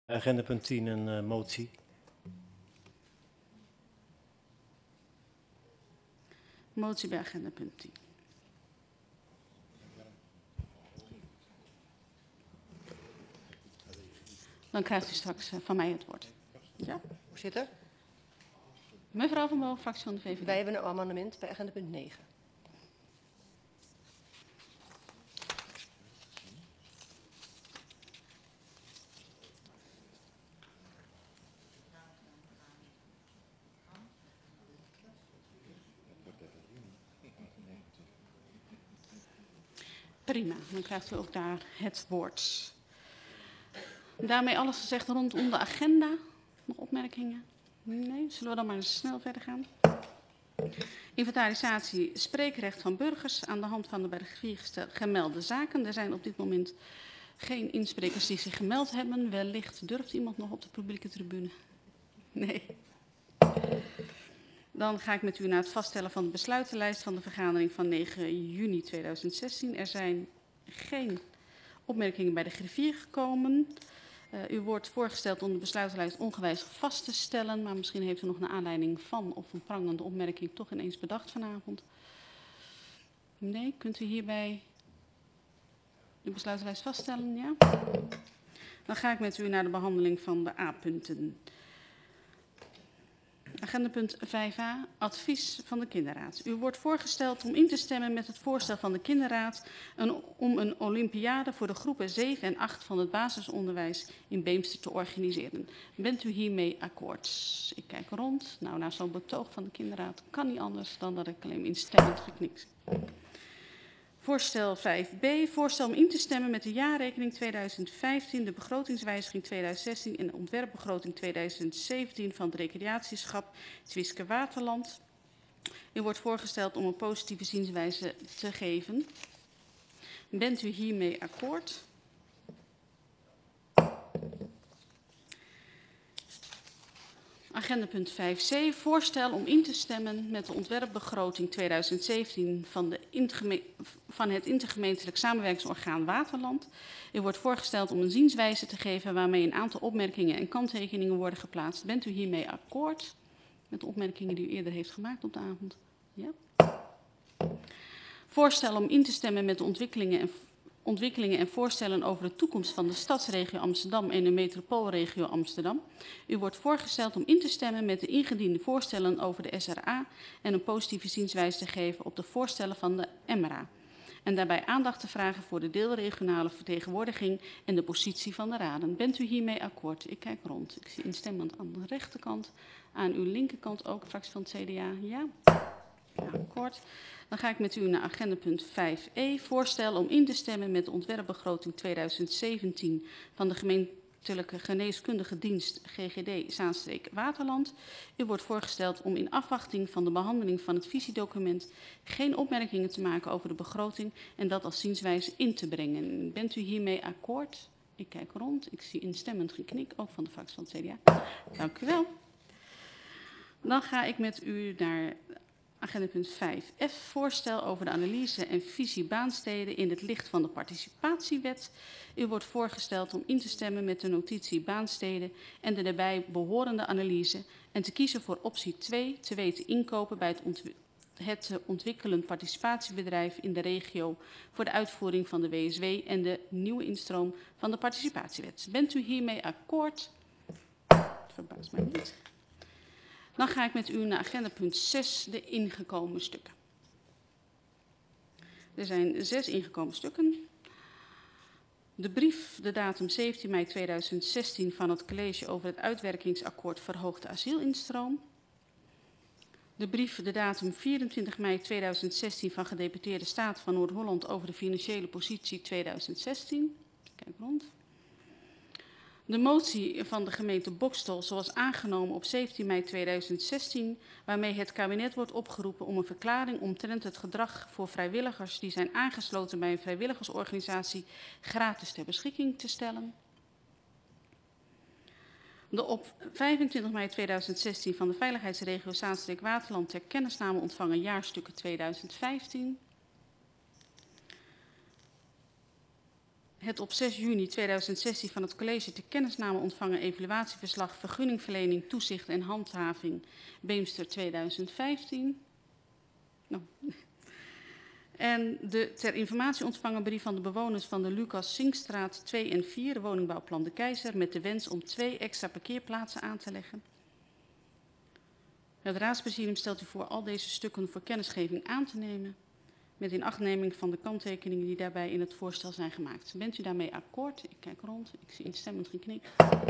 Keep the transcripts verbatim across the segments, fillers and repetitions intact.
Agenda punt tien, een uh, motie. Motie bij agenda punt tien. Dan krijgt u straks uh, van mij het woord. Ja? Voorzitter. Mevrouw Van Boven, fractie van de V V D. Wij hebben een amendement bij agenda punt negen. Prima, dan krijgt u ook daar het woord. Daarmee alles gezegd rondom de agenda. Nog opmerkingen? Nee, zullen we dan maar snel verder gaan? Inventarisatie spreekrecht van burgers aan de hand van de bij de griffier gemelde zaken. Er zijn op dit moment geen insprekers die zich gemeld hebben. Wellicht durft iemand nog op de publieke tribune? Nee. Dan ga ik met u naar het vaststellen van de besluitenlijst van de vergadering van negen juni tweeduizend zestien. Er zijn geen opmerkingen bij de griffier gekomen. Uh, u wordt voorgesteld om de besluitenlijst ongewijzigd vast te stellen, maar misschien heeft u nog een aanleiding van of een prangende opmerking toch ineens bedacht vanavond. Nee, kunt u hierbij de besluitenlijst vaststellen? Ja? Dan ga ik met u naar de behandeling van de A-punten. Agenda punt vijf a, advies van de kinderraad. U wordt voorgesteld om in te stemmen met het voorstel van de kinderraad een, om een olympiade voor de groepen zeven en acht van het basisonderwijs in Beemster te organiseren. Bent u hiermee akkoord? Ik kijk rond. Nou, na zo'n betoog van de kinderraad kan niet anders dan dat ik alleen instemmend geknikt. Voorstel vijf b, voorstel om in te stemmen met de jaarrekening tweeduizend vijftien, de begrotingswijziging tweeduizend zestien en de ontwerpbegroting tweeduizend zeventien van het recreatieschap Twiske Waterland. U wordt voorgesteld om een positieve zienswijze te geven. Bent u hiermee akkoord? Agenda punt vijf c, voorstel om in te stemmen met de ontwerpbegroting tweeduizend zeventien van, de intergeme van het intergemeentelijk samenwerkingsorgaan Waterland. U wordt voorgesteld om een zienswijze te geven waarmee een aantal opmerkingen en kanttekeningen worden geplaatst. Bent u hiermee akkoord met de opmerkingen die u eerder heeft gemaakt op de avond? Ja. Voorstel om in te stemmen met de ontwikkelingen en ontwikkelingen en voorstellen over de toekomst van de stadsregio Amsterdam en de metropoolregio Amsterdam. U wordt voorgesteld om in te stemmen met de ingediende voorstellen over de S R A en een positieve zienswijze te geven op de voorstellen van de M R A. En daarbij aandacht te vragen voor de deelregionale vertegenwoordiging en de positie van de raden. Bent u hiermee akkoord? Ik kijk rond. Ik zie instemmend aan de rechterkant. Aan uw linkerkant ook, fractie van het C D A. Ja? Ja, akkoord. Dan ga ik met u naar agenda punt vijf e, voorstel om in te stemmen met de ontwerpbegroting tweeduizend zeventien van de gemeentelijke geneeskundige dienst G G D Zaanstreek Waterland. U wordt voorgesteld om in afwachting van de behandeling van het visiedocument geen opmerkingen te maken over de begroting en dat als zienswijze in te brengen. Bent u hiermee akkoord? Ik kijk rond. Ik zie instemmend geknik, ook van de fractie van het C D A. Dank u wel. Dan ga ik met u naar agenda punt vijf f, voorstel over de analyse en visie baansteden in het licht van de participatiewet. U wordt voorgesteld om in te stemmen met de notitie baansteden en de daarbij behorende analyse en te kiezen voor optie twee, te weten inkopen bij het, ontw het ontwikkelend participatiebedrijf in de regio voor de uitvoering van de W S W en de nieuwe instroom van de participatiewet. Bent u hiermee akkoord? Het verbaast mij niet. Dan ga ik met u naar agenda punt zes, de ingekomen stukken. Er zijn zes ingekomen stukken. De brief, de datum zeventien mei tweeduizend zestien van het college over het uitwerkingsakkoord verhoogde asielinstroom. De brief, de datum vierentwintig mei tweeduizend zestien van gedeputeerde Staat van Noord-Holland over de financiële positie tweeduizend zestien. Kijk rond. De motie van de gemeente Boxtel zoals aangenomen op zeventien mei tweeduizend zestien, waarmee het kabinet wordt opgeroepen om een verklaring omtrent het gedrag voor vrijwilligers die zijn aangesloten bij een vrijwilligersorganisatie gratis ter beschikking te stellen. De op vijfentwintig mei tweeduizend zestien van de veiligheidsregio Zaanstreek Waterland ter kennisname ontvangen jaarstukken tweeduizend vijftien. het op zes juni tweeduizend zestien van het college ter kennisname ontvangen evaluatieverslag vergunningverlening, toezicht en handhaving Beemster tweeduizend vijftien. Nou. En de ter informatie ontvangen brief van de bewoners van de Lucas Sinkstraat twee en vier, woningbouwplan De Keizer, met de wens om twee extra parkeerplaatsen aan te leggen. Het raadspresidium stelt u voor al deze stukken voor kennisgeving aan te nemen, met inachtneming van de kanttekeningen die daarbij in het voorstel zijn gemaakt. Bent u daarmee akkoord? Ik kijk rond, ik zie instemmend geknik.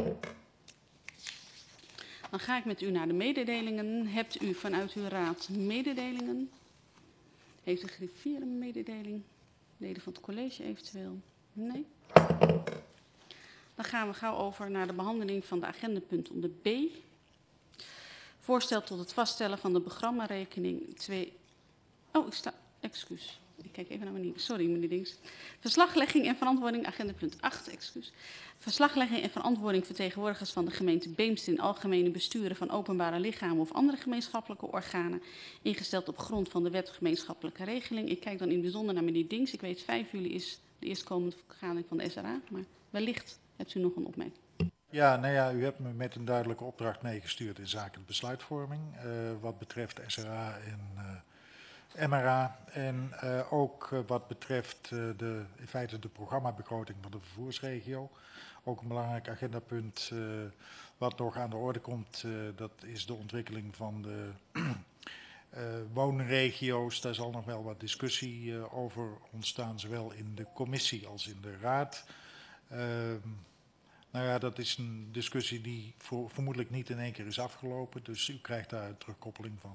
Dan ga ik met u naar de mededelingen. Hebt u vanuit uw raad mededelingen? Heeft de griffier een mededeling? Leden van het college eventueel? Nee? Dan gaan we gauw over naar de behandeling van de agendapunt onder B. Voorstel tot het vaststellen van de programmarekening twee... Oh, ik sta... Excuus. Ik kijk even naar meneer. Sorry, meneer Dings. Verslaglegging en verantwoording, agenda punt acht, excuus. Verslaglegging en verantwoording vertegenwoordigers van de gemeente Beemster in algemene besturen van openbare lichamen of andere gemeenschappelijke organen, ingesteld op grond van de wet gemeenschappelijke regeling. Ik kijk dan in het bijzonder naar meneer Dings. Ik weet vijf juli is de eerstkomende vergadering van de S R A, maar wellicht hebt u nog een opmerking. Ja, nou ja, u hebt me met een duidelijke opdracht meegestuurd in zaken besluitvorming, uh, wat betreft S R A en uh, M R A. En uh, ook uh, wat betreft uh, de, in feite de programmabegroting van de vervoersregio. Ook een belangrijk agendapunt uh, wat nog aan de orde komt, uh, dat is de ontwikkeling van de uh, woonregio's. Daar zal nog wel wat discussie uh, over ontstaan, zowel in de commissie als in de raad. Uh, Nou ja, dat is een discussie die voor, vermoedelijk niet in één keer is afgelopen. Dus u krijgt daar een terugkoppeling van.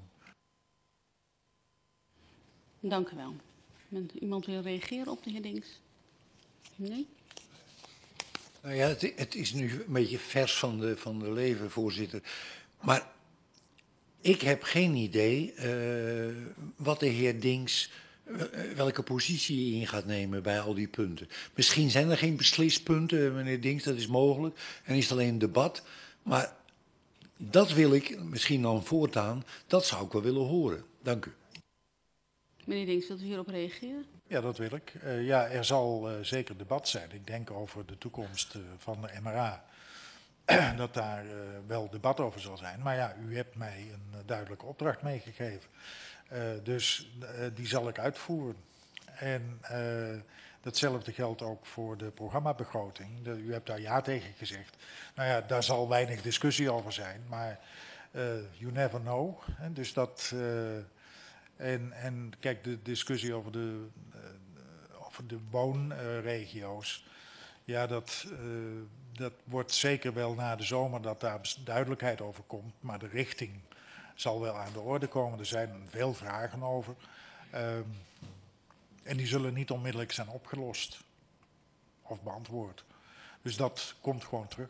Dank u wel. Iemand wil reageren op de heer Dings? Nee? Nou ja, het, het is nu een beetje vers van de, van de leven, voorzitter. Maar ik heb geen idee uh, wat de heer Dings, uh, welke positie hij in gaat nemen bij al die punten. Misschien zijn er geen beslispunten, meneer Dings, dat is mogelijk. En is het alleen een debat. Maar dat wil ik misschien dan voortaan, dat zou ik wel willen horen. Dank u. Meneer Dings, wilt u hierop reageren? Ja, dat wil ik. Uh, ja, er zal uh, zeker debat zijn. Ik denk over de toekomst uh, van de M R A. Dat daar uh, wel debat over zal zijn. Maar ja, u hebt mij een uh, duidelijke opdracht meegegeven. Uh, dus uh, die zal ik uitvoeren. En uh, datzelfde geldt ook voor de programmabegroting. De, u hebt daar ja tegen gezegd. Nou ja, daar zal weinig discussie over zijn. Maar uh, you never know. En dus dat... Uh, en, en kijk, de discussie over de, uh, over de woonregio's. Uh, ja, dat... Uh, Dat wordt zeker wel na de zomer dat daar duidelijkheid over komt. Maar de richting zal wel aan de orde komen. Er zijn veel vragen over. Um, en die zullen niet onmiddellijk zijn opgelost. Of beantwoord. Dus dat komt gewoon terug.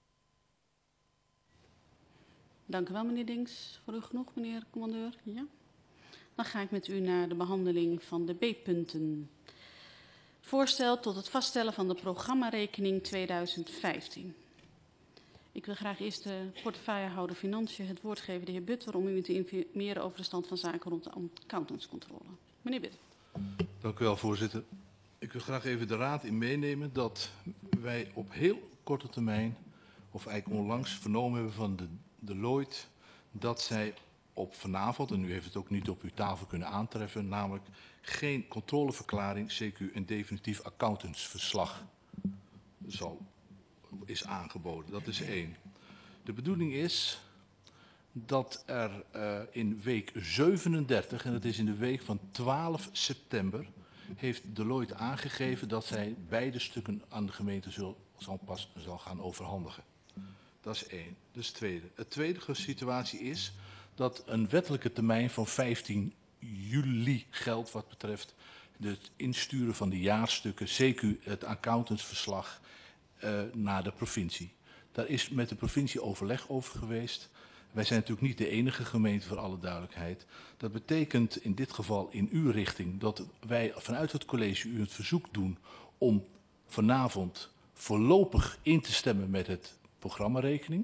Dank u wel, meneer Dings. Voor u genoeg, meneer commandeur? Ja. Dan ga ik met u naar de behandeling van de B-punten. Voorstel tot het vaststellen van de programmarekening tweeduizend vijftien. Ik wil graag eerst de portefeuillehouder Financiën het woord geven, de heer Butter, om u te informeren over de stand van zaken rond de accountantscontrole. Meneer Butter. Dank u wel, voorzitter. Ik wil graag even de raad in meenemen dat wij op heel korte termijn, of eigenlijk onlangs, vernomen hebben van de Deloitte dat zij op vanavond, en u heeft het ook niet op uw tafel kunnen aantreffen, namelijk geen controleverklaring, C Q en definitief accountantsverslag zal, is aangeboden. Dat is één. De bedoeling is dat er uh, in week zevenendertig, en dat is in de week van twaalf september, heeft Deloitte aangegeven dat zij beide stukken aan de gemeente zal, zal pas zal gaan overhandigen. Dat is één. Dat is het tweede. Het tweede situatie is dat een wettelijke termijn van vijftien juli geldt wat betreft het insturen van de jaarstukken, C Q het accountantsverslag, uh, naar de provincie. Daar is met de provincie overleg over geweest. Wij zijn natuurlijk niet de enige gemeente, voor alle duidelijkheid. Dat betekent in dit geval in uw richting dat wij vanuit het college u het verzoek doen om vanavond voorlopig in te stemmen met het programmarekening.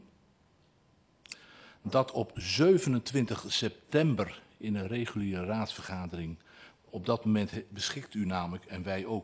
Dat op zevenentwintig september in een reguliere raadsvergadering, op dat moment beschikt u namelijk en wij ook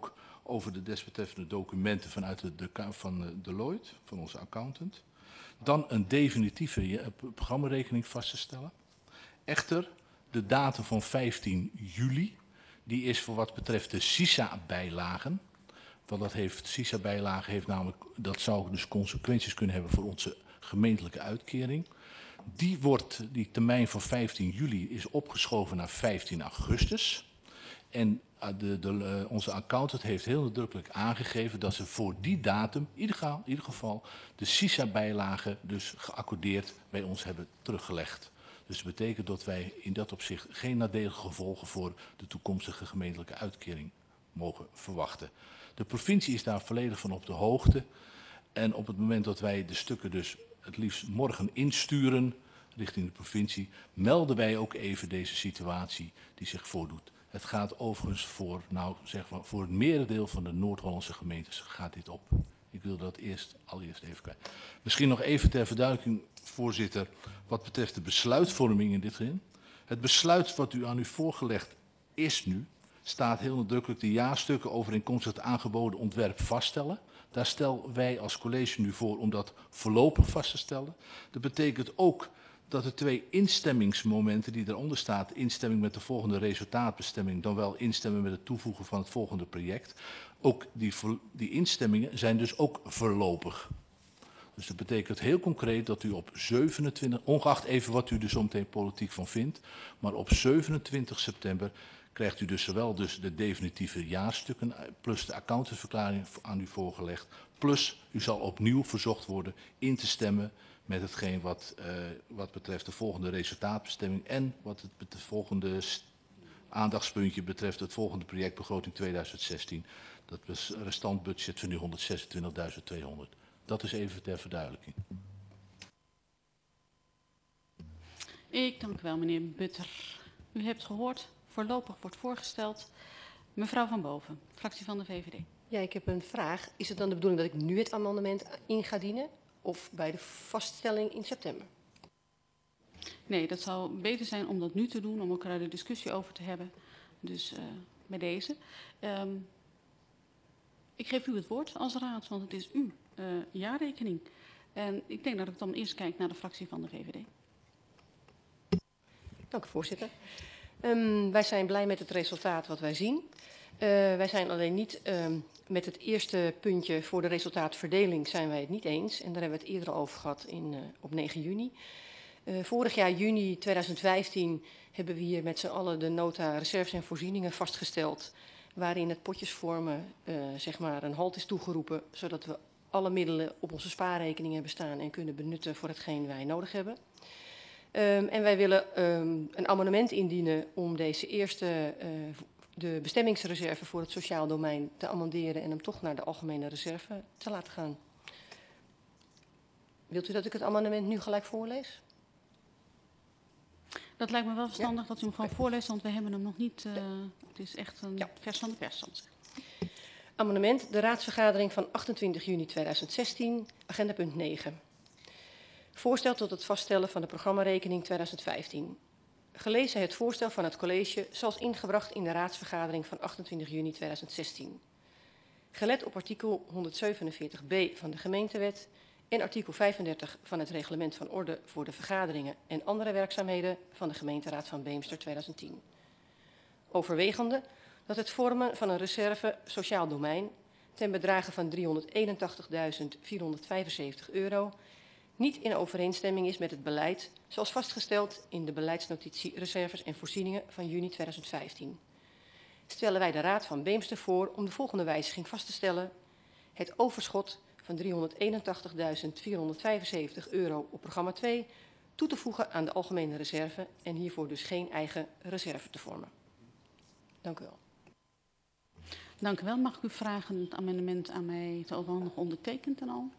over de desbetreffende documenten vanuit de, de, van Deloitte, van onze accountant. Dan een definitieve programmarekening vast te stellen. Echter, de datum van vijftien juli, die is voor wat betreft de SISA-bijlagen. Want dat heeft, SISA-bijlagen heeft namelijk, dat zou dus consequenties kunnen hebben voor onze gemeentelijke uitkering. Die, wordt, die termijn van vijftien juli is opgeschoven naar vijftien augustus. En de, de, onze accountant heeft heel nadrukkelijk aangegeven dat ze voor die datum, in ieder geval, in ieder geval de SISA-bijlagen dus geaccordeerd bij ons hebben teruggelegd. Dus dat betekent dat wij in dat opzicht geen nadelige gevolgen voor de toekomstige gemeentelijke uitkering mogen verwachten. De provincie is daar volledig van op de hoogte. En op het moment dat wij de stukken dus het liefst morgen insturen richting de provincie, melden wij ook even deze situatie die zich voordoet. Het gaat overigens voor, nou, zeg maar, voor het merendeel van de Noord-Hollandse gemeentes gaat dit op. Ik wil dat eerst, allereerst even kwijt. Misschien nog even ter verduidelijking, voorzitter, wat betreft de besluitvorming in dit zin. Het besluit wat u aan u voorgelegd is nu, staat heel nadrukkelijk de jaarstukken overeenkomstig het aangeboden ontwerp vaststellen. Daar stellen wij als college nu voor om dat voorlopig vast te stellen. Dat betekent ook dat de twee instemmingsmomenten die eronder staat, instemming met de volgende resultaatbestemming, dan wel instemmen met het toevoegen van het volgende project, ook die, die instemmingen zijn dus ook voorlopig. Dus dat betekent heel concreet dat u op zevenentwintig, ongeacht even wat u er zo meteen politiek van vindt, maar op zevenentwintig september krijgt u dus zowel dus de definitieve jaarstukken plus de accountantsverklaring aan u voorgelegd, plus u zal opnieuw verzocht worden in te stemmen met hetgeen wat, uh, wat betreft de volgende resultaatbestemming en wat het, het volgende aandachtspuntje betreft het volgende projectbegroting tweeduizend zestien. Dat is een restantbudget van nu honderdzesentwintigduizend tweehonderd. Dat is even ter verduidelijking. Ik dank u wel, meneer Butter. U hebt gehoord, voorlopig wordt voorgesteld. Mevrouw Van Boven, fractie van de V V D. Ja, ik heb een vraag. Is het dan de bedoeling dat ik nu het amendement in ga dienen of bij de vaststelling in september? Nee, dat zou beter zijn om dat nu te doen, om elkaar de discussie over te hebben. Dus uh, bij deze. Um, ik geef u het woord als raad, want het is uw uh, jaarrekening. En ik denk dat ik dan eerst kijk naar de fractie van de V V D. Dank u, voorzitter. Um, wij zijn blij met het resultaat wat wij zien. Uh, wij zijn alleen niet um, met het eerste puntje voor de resultaatverdeling zijn wij het niet eens. En daar hebben we het eerder over gehad in, uh, op negen juni. Uh, vorig jaar juni tweeduizend vijftien hebben we hier met z'n allen de nota reserves en voorzieningen vastgesteld. Waarin het potjesvormen uh, zeg maar een halt is toegeroepen. Zodat we alle middelen op onze spaarrekening hebben staan en kunnen benutten voor hetgeen wij nodig hebben. Um, en wij willen um, een amendement indienen om deze eerste, uh, de bestemmingsreserve voor het sociaal domein te amenderen en hem toch naar de algemene reserve te laten gaan. Wilt u dat ik het amendement nu gelijk voorlees? Dat lijkt me wel verstandig, ja, dat u hem gewoon voorleest, want we hebben hem nog niet. Uh, ja. Het is echt een, ja, vers van de pers soms. Amendement, de raadsvergadering van achtentwintig juni tweeduizend zestien, agenda punt negen. Voorstel tot het vaststellen van de programmarekening tweeduizend vijftien. Gelezen het voorstel van het college zoals ingebracht in de raadsvergadering van achtentwintig juni tweeduizend zestien. Gelet op artikel honderdzevenenveertig b van de gemeentewet en artikel vijfendertig van het reglement van orde voor de vergaderingen en andere werkzaamheden van de gemeenteraad van Beemster tweeduizend tien. Overwegende dat het vormen van een reserve sociaal domein ten bedrage van driehonderdeenentachtigduizend vierhonderdvijfenzeventig euro niet in overeenstemming is met het beleid zoals vastgesteld in de beleidsnotitie reserves en voorzieningen van juni tweeduizend vijftien. Stellen wij de Raad van Beemster voor om de volgende wijziging vast te stellen. Het overschot van driehonderdeenentachtigduizend vierhonderdvijfenzeventig euro op programma twee toe te voegen aan de algemene reserve en hiervoor dus geen eigen reserve te vormen. Dank u wel. Dank u wel. Mag ik u vragen het amendement aan mij te overhandigen ondertekend en al?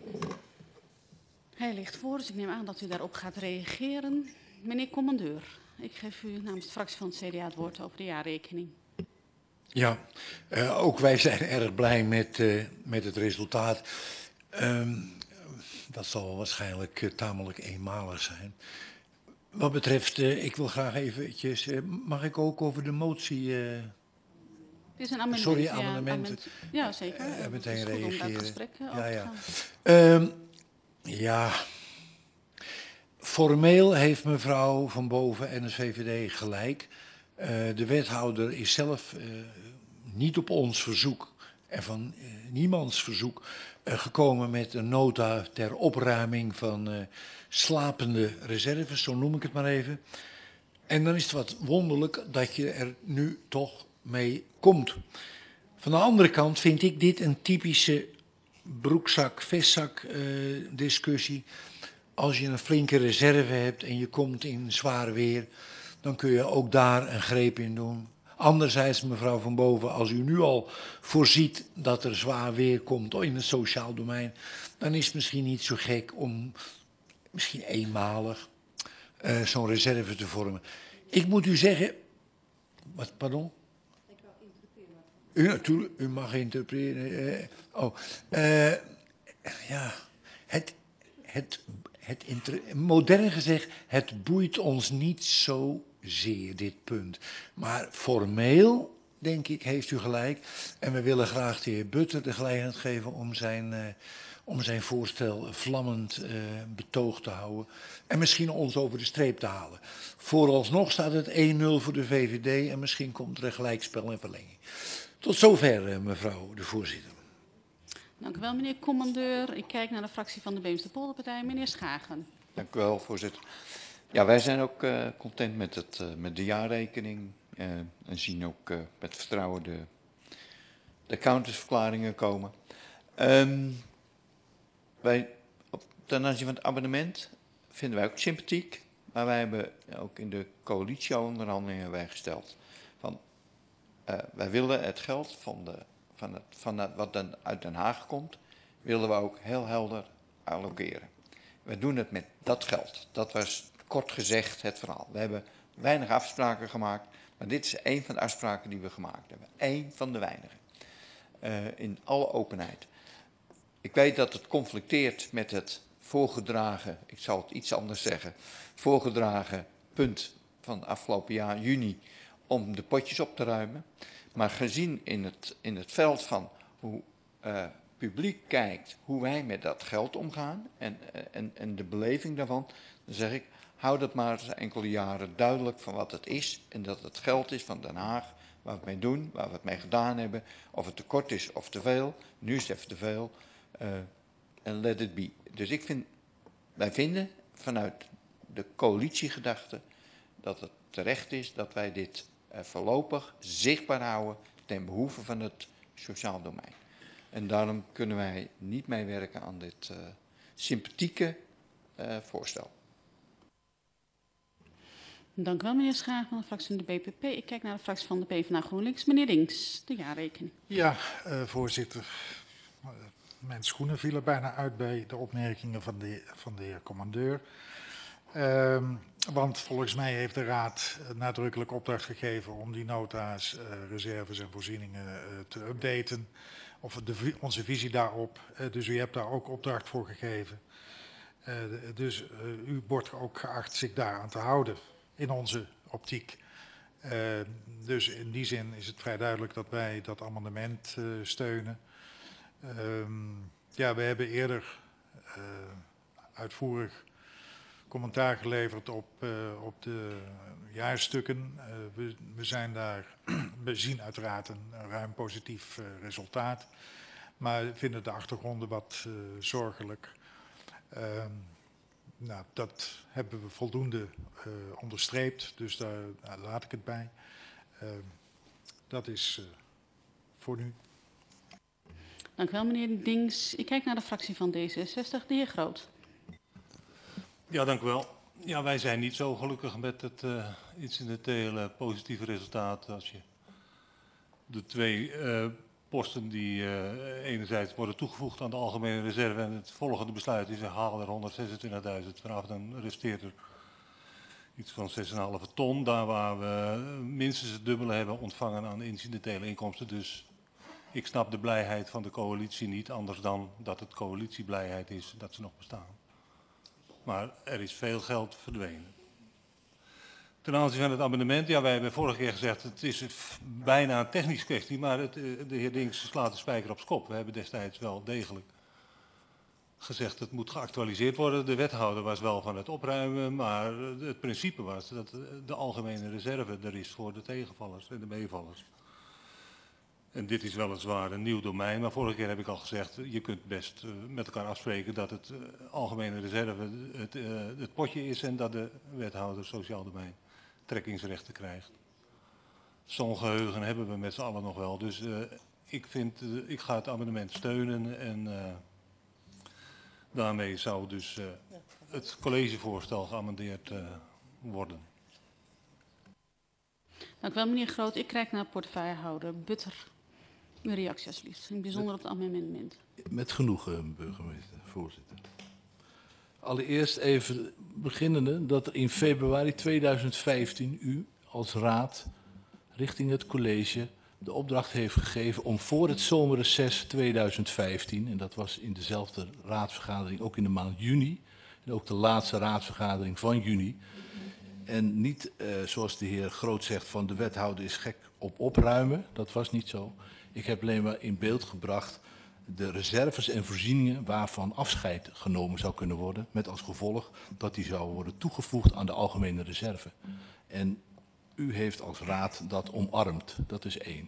Hij ligt voor, dus ik neem aan dat u daarop gaat reageren. Meneer commandeur. Ik geef u namens de fractie van het C D A het woord over de jaarrekening. Ja, uh, ook wij zijn erg blij met, uh, met het resultaat. Um, dat zal waarschijnlijk uh, tamelijk eenmalig zijn. Wat betreft, uh, ik wil graag eventjes, uh, mag ik ook over de motie... Uh, Het is een amendement. Sorry, ja, amendement. Ja, zeker. Uh, meteen het is goed reageren. om daar gesprek uh, ja, over ja. te gaan. Um, ja, formeel heeft mevrouw Van Boven en de V V D gelijk. Uh, de wethouder is zelf uh, niet op ons verzoek en van uh, niemands verzoek uh, gekomen met een nota ter opruiming van uh, slapende reserves, zo noem ik het maar even. En dan is het wat wonderlijk dat je er nu toch mee komt. Van de andere kant vind ik dit een typische broekzak-vestzak uh, discussie. Als je een flinke reserve hebt en je komt in zwaar weer, dan kun je ook daar een greep in doen. Anderzijds, mevrouw Van Boven, als u nu al voorziet dat er zwaar weer komt in het sociaal domein, dan is het misschien niet zo gek om misschien eenmalig uh, zo'n reserve te vormen. Ik moet u zeggen... Wat, pardon? Ik wil interpreteren. U, natuurlijk, u mag interpreteren. Uh, oh, uh, ja, het... het Het inter... modern gezegd, het boeit ons niet zozeer, dit punt. Maar formeel, denk ik, heeft u gelijk. En we willen graag de heer Butter de gelegenheid geven om zijn, uh, om zijn voorstel vlammend uh, betoog te houden. En misschien ons over de streep te halen. Vooralsnog staat het één nul voor de V V D en misschien komt er een gelijkspel en verlenging. Tot zover, uh, mevrouw de voorzitter. Dank u wel, meneer commandeur. Ik kijk naar de fractie van de Beemster-Polderpartij, meneer Schagen. Dank u wel, voorzitter. Ja, wij zijn ook uh, content met, het, uh, met de jaarrekening uh, en zien ook uh, met vertrouwen de, de accountantsverklaringen komen. Um, wij, op, ten aanzien van het abonnement vinden wij ook sympathiek, maar wij hebben ook in de coalitieonderhandelingen wij gesteld van uh, wij willen het geld van de Van, het, van het, wat dan uit Den Haag komt, willen we ook heel helder allokeren. We doen het met dat geld. Dat was kort gezegd het verhaal. We hebben weinig afspraken gemaakt, maar dit is een van de afspraken die we gemaakt hebben. Eén van de weinigen. Uh, in alle openheid. Ik weet dat het conflicteert met het voorgedragen, ik zal het iets anders zeggen, voorgedragen punt van afgelopen jaar, juni, om de potjes op te ruimen. Maar gezien in het, in het veld van hoe uh, publiek kijkt, hoe wij met dat geld omgaan en, en, en de beleving daarvan, dan zeg ik, hou dat maar eens enkele jaren duidelijk van wat het is en dat het geld is van Den Haag, waar we het mee doen, waar we het mee gedaan hebben, of het tekort is of te veel, nu is het even te veel, en uh, let it be. Dus ik vind, wij vinden vanuit de coalitiegedachte dat het terecht is dat wij dit uh, voorlopig zichtbaar houden ten behoeve van het sociaal domein. En daarom kunnen wij niet meewerken aan dit uh, sympathieke uh, voorstel. Dank u wel, meneer Schaag van de fractie van de B P P. Ik kijk naar de fractie van de PvdA GroenLinks. Meneer Dinks, de jaarrekening. Ja, uh, voorzitter. Uh, mijn schoenen vielen bijna uit bij de opmerkingen van de, van de heer commandeur. Uh, want volgens mij heeft de Raad nadrukkelijk opdracht gegeven om die nota's, uh, reserves en voorzieningen uh, te updaten. Of de, onze visie daarop. Uh, dus u hebt daar ook opdracht voor gegeven. Uh, dus uh, u wordt ook geacht zich daaraan te houden in onze optiek. Uh, dus in die zin is het vrij duidelijk dat wij dat amendement uh, steunen. Uh, ja, we hebben eerder uh, uitvoerig commentaar geleverd op, uh, op de jaarstukken. Uh, we, we zijn daar, we zien uiteraard een, een ruim positief uh, resultaat, maar vinden de achtergronden wat uh, zorgelijk. Uh, nou, dat hebben we voldoende uh, onderstreept, dus daar, daar laat ik het bij. Uh, dat is uh, voor nu. Dank u wel, meneer Dings. Ik kijk naar de fractie van D zesenzestig, de heer Groot. Ja, dank u wel. Ja, wij zijn niet zo gelukkig met het uh, iets in het hele positieve resultaat als je de twee uh, posten die uh, enerzijds worden toegevoegd aan de algemene reserve en het volgende besluit is, haal er honderdzesentwintigduizend vanaf, dan resteert er iets van zes komma vijf ton, daar waar we minstens het dubbele hebben ontvangen aan incidentele inkomsten. Dus ik snap de blijheid van de coalitie niet, anders dan dat het coalitieblijheid is dat ze nog bestaan. Maar er is veel geld verdwenen. Ten aanzien van het amendement, ja, wij hebben vorige keer gezegd, het is bijna een technische kwestie, maar het, de heer Dinks slaat de spijker op 's kop. We hebben destijds wel degelijk gezegd, het moet geactualiseerd worden. De wethouder was wel van het opruimen, maar het principe was dat de algemene reserve er is voor de tegenvallers en de meevallers. En dit is weliswaar een nieuw domein, maar vorige keer heb ik al gezegd, je kunt best uh, met elkaar afspreken dat het uh, algemene reserve het, uh, het potje is en dat de wethouder sociaal domein trekkingsrechten krijgt. Zo'n geheugen hebben we met z'n allen nog wel, dus uh, ik, vind, uh, ik ga het amendement steunen en uh, daarmee zou dus uh, het collegevoorstel geamendeerd uh, worden. Dank u wel, meneer Groot. Ik kijk naar portefeuillehouder Butter. Uw reactie alsjeblieft, in het bijzonder op het amendement. Met genoegen, burgemeester, voorzitter. Allereerst even beginnende dat er in februari tweeduizend vijftien u als raad richting het college de opdracht heeft gegeven om voor het zomerreces tweeduizend vijftien, en dat was in dezelfde raadsvergadering ook in de maand juni, en ook de laatste raadsvergadering van juni, en niet uh, zoals de heer Groot zegt van de wethouder is gek op opruimen, dat was niet zo. Ik heb alleen maar in beeld gebracht de reserves en voorzieningen waarvan afscheid genomen zou kunnen worden, met als gevolg dat die zou worden toegevoegd aan de algemene reserve. En u heeft als raad dat omarmd, dat is één.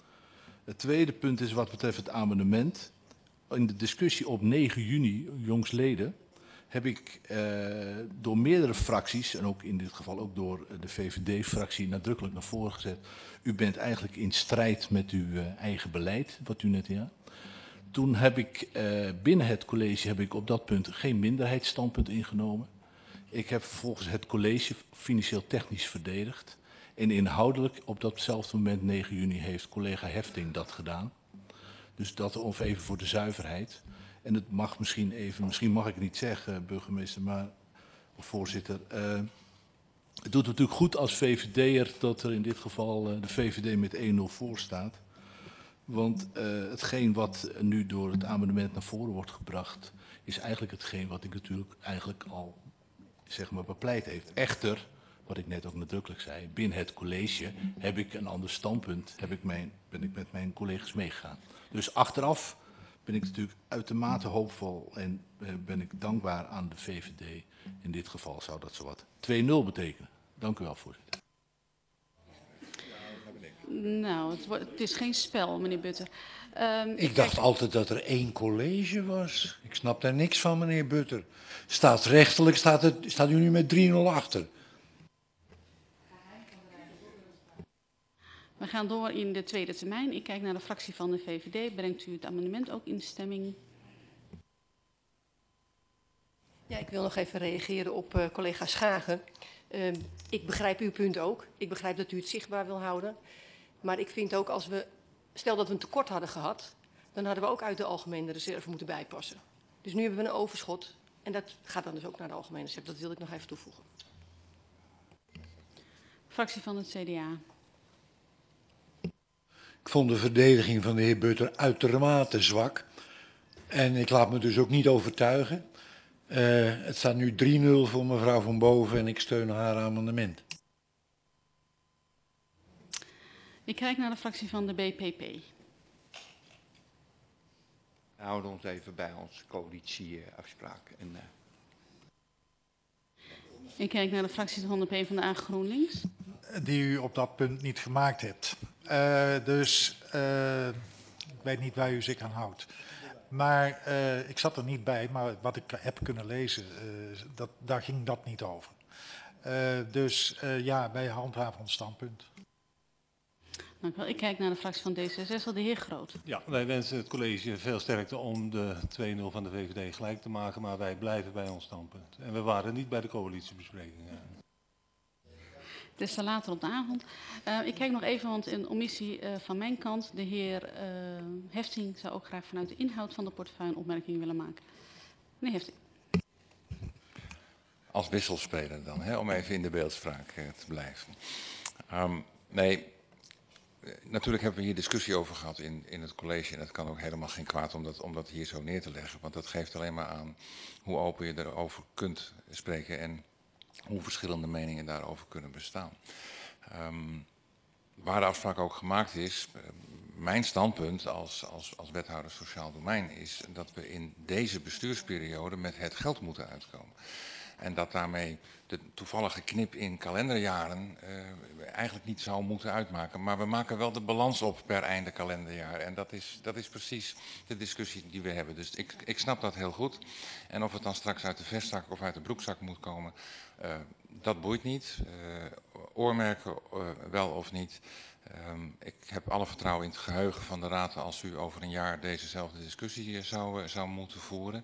Het tweede punt is wat betreft het amendement. In de discussie op negen juni, jongsleden, heb ik uh, door meerdere fracties, en ook in dit geval ook door de V V D-fractie, nadrukkelijk naar voren gezet. U bent eigenlijk in strijd met uw uh, eigen beleid, wat u net ja. Toen heb ik uh, binnen het college heb ik op dat punt geen minderheidsstandpunt ingenomen. Ik heb vervolgens het college financieel technisch verdedigd. En inhoudelijk op datzelfde moment, negen juni, heeft collega Hefting dat gedaan. Dus dat of even voor de zuiverheid. En het mag misschien even, misschien mag ik het niet zeggen, burgemeester, maar, of voorzitter. Uh, het doet natuurlijk goed als V V D'er dat er in dit geval uh, de V V D met één nul voor staat. Want uh, hetgeen wat nu door het amendement naar voren wordt gebracht, is eigenlijk hetgeen wat ik natuurlijk eigenlijk al, zeg maar, bepleit heeft. Echter, wat ik net ook nadrukkelijk zei, binnen het college heb ik een ander standpunt, heb ik mijn, ben ik met mijn collega's meegegaan. Dus achteraf ben ik natuurlijk uitermate hoopvol en uh, ben ik dankbaar aan de V V D. In dit geval zou dat zowat twee nul betekenen. Dank u wel, voorzitter. Nou, het, wordt, het is geen spel, meneer Butter. Um, ik dacht kijk... altijd dat er één college was. Ik snap daar niks van, meneer Butter. Staatsrechtelijk staat, het, staat u nu met drie nul achter. We gaan door in de tweede termijn. Ik kijk naar de fractie van de V V D. Brengt u het amendement ook in stemming? Ja, ik wil nog even reageren op uh, collega Schagen. Uh, ik begrijp uw punt ook. Ik begrijp dat u het zichtbaar wil houden. Maar ik vind ook als we, stel dat we een tekort hadden gehad, dan hadden we ook uit de algemene reserve moeten bijpassen. Dus nu hebben we een overschot en dat gaat dan dus ook naar de algemene reserve. Dat wil ik nog even toevoegen. Fractie van het C D A. Ik vond de verdediging van de heer Butter uitermate zwak. En ik laat me dus ook niet overtuigen. Uh, het staat nu drie nul voor mevrouw Van Boven en ik steun haar amendement. Ik kijk naar de fractie van de B P P. We houden ons even bij onze coalitieafspraak. En, uh... Ik kijk naar de fractie van de PvdA GroenLinks. Die u op dat punt niet gemaakt hebt. Uh, dus uh, ik weet niet waar u zich aan houdt. Maar uh, ik zat er niet bij, maar wat ik heb kunnen lezen, uh, dat, daar ging dat niet over. Uh, dus uh, ja, wij handhaven ons standpunt. Dank u wel. Ik kijk naar de fractie van D zesenzestig, de heer Groot. Ja, wij wensen het college veel sterkte om de twee nul van de V V D gelijk te maken, maar wij blijven bij ons standpunt. En we waren niet bij de coalitiebesprekingen. Het is te later op de avond. Uh, ik kijk nog even, want in omissie uh, van mijn kant, de heer uh, Hefting zou ook graag vanuit de inhoud van de portefeuille een opmerking willen maken. Meneer Hefting. als wisselspeler dan, hè, om even in de beeldspraak uh, te blijven. Um, nee, natuurlijk hebben we hier discussie over gehad in, in het college. En dat kan ook helemaal geen kwaad om dat, om dat hier zo neer te leggen. Want dat geeft alleen maar aan hoe open je erover kunt spreken en hoe verschillende meningen daarover kunnen bestaan. Um, waar de afspraak ook gemaakt is, mijn standpunt als, als, als wethouder sociaal domein is dat we in deze bestuursperiode met het geld moeten uitkomen. En dat daarmee de toevallige knip in kalenderjaren uh, eigenlijk niet zou moeten uitmaken. Maar we maken wel de balans op per einde kalenderjaar. En dat is, dat is precies de discussie die we hebben. Dus ik, ik snap dat heel goed. En of het dan straks uit de vestzak of uit de broekzak moet komen, uh, dat boeit niet. Uh, oormerken uh, wel of niet. Um, ik heb alle vertrouwen in het geheugen van de raad als u over een jaar dezezelfde discussie zou, uh, zou moeten voeren.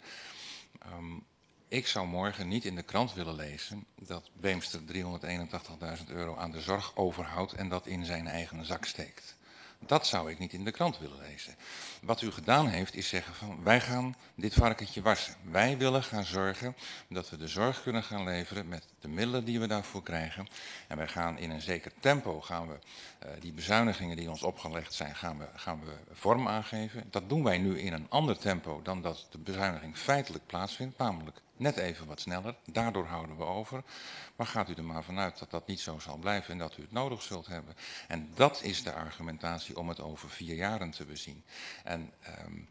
Um, Ik zou morgen niet in de krant willen lezen dat Beemster driehonderdeenentachtigduizend euro aan de zorg overhoudt en dat in zijn eigen zak steekt. Dat zou ik niet in de krant willen lezen. Wat u gedaan heeft is zeggen van wij gaan dit varkentje wassen. Wij willen gaan zorgen dat we de zorg kunnen gaan leveren met de middelen die we daarvoor krijgen. En wij gaan in een zeker tempo gaan we uh, die bezuinigingen die ons opgelegd zijn gaan we, gaan we vorm aangeven. Dat doen wij nu in een ander tempo dan dat de bezuiniging feitelijk plaatsvindt, namelijk net even wat sneller. Daardoor houden we over. Maar gaat u er maar vanuit dat dat niet zo zal blijven en dat u het nodig zult hebben. En dat is de argumentatie om het over vier jaren te bezien. En um,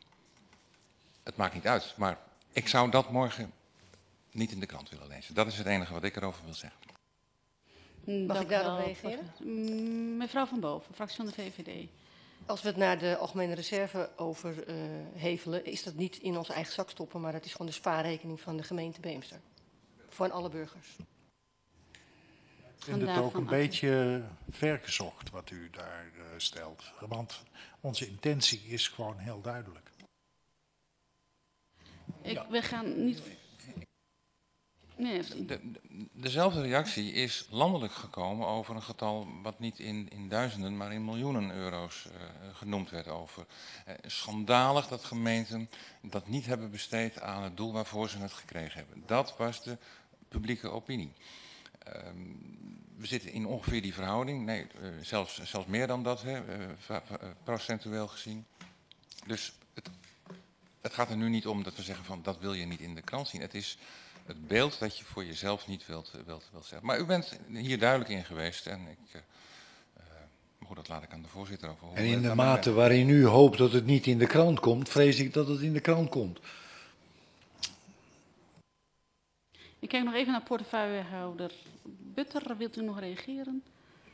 het maakt niet uit, maar ik zou dat morgen niet in de krant willen lezen. Dat is het enige wat ik erover wil zeggen. Mag ik daarop reageren? Mevrouw Van Boven, fractie van de V V D. Als we het naar de algemene reserve overhevelen, uh, is dat niet in onze eigen zak stoppen, maar dat is gewoon de spaarrekening van de gemeente Beemster. Voor alle burgers. Ik vind het ook een beetje vergezocht wat u daar uh, stelt. Want onze intentie is gewoon heel duidelijk. Ik, ja. We gaan niet... Nee, de, de, dezelfde reactie is landelijk gekomen over een getal wat niet in, in duizenden, maar in miljoenen euro's uh, genoemd werd over. Uh, schandalig dat gemeenten dat niet hebben besteed aan het doel waarvoor ze het gekregen hebben. Dat was de publieke opinie. Uh, we zitten in ongeveer die verhouding, nee, uh, zelfs, zelfs meer dan dat, hè, uh, uh, procentueel gezien. Dus het, het gaat er nu niet om dat we zeggen van dat wil je niet in de krant zien. Het is het beeld dat je voor jezelf niet wilt, wilt, wilt zeggen. Maar u bent hier duidelijk in geweest en ik, uh, uh, goed, dat laat ik aan de voorzitter over. En in de mate waarin u hoopt dat het niet in de krant komt, vrees ik dat het in de krant komt. Ik kijk nog even naar portefeuillehouder Butter. Wilt u nog reageren?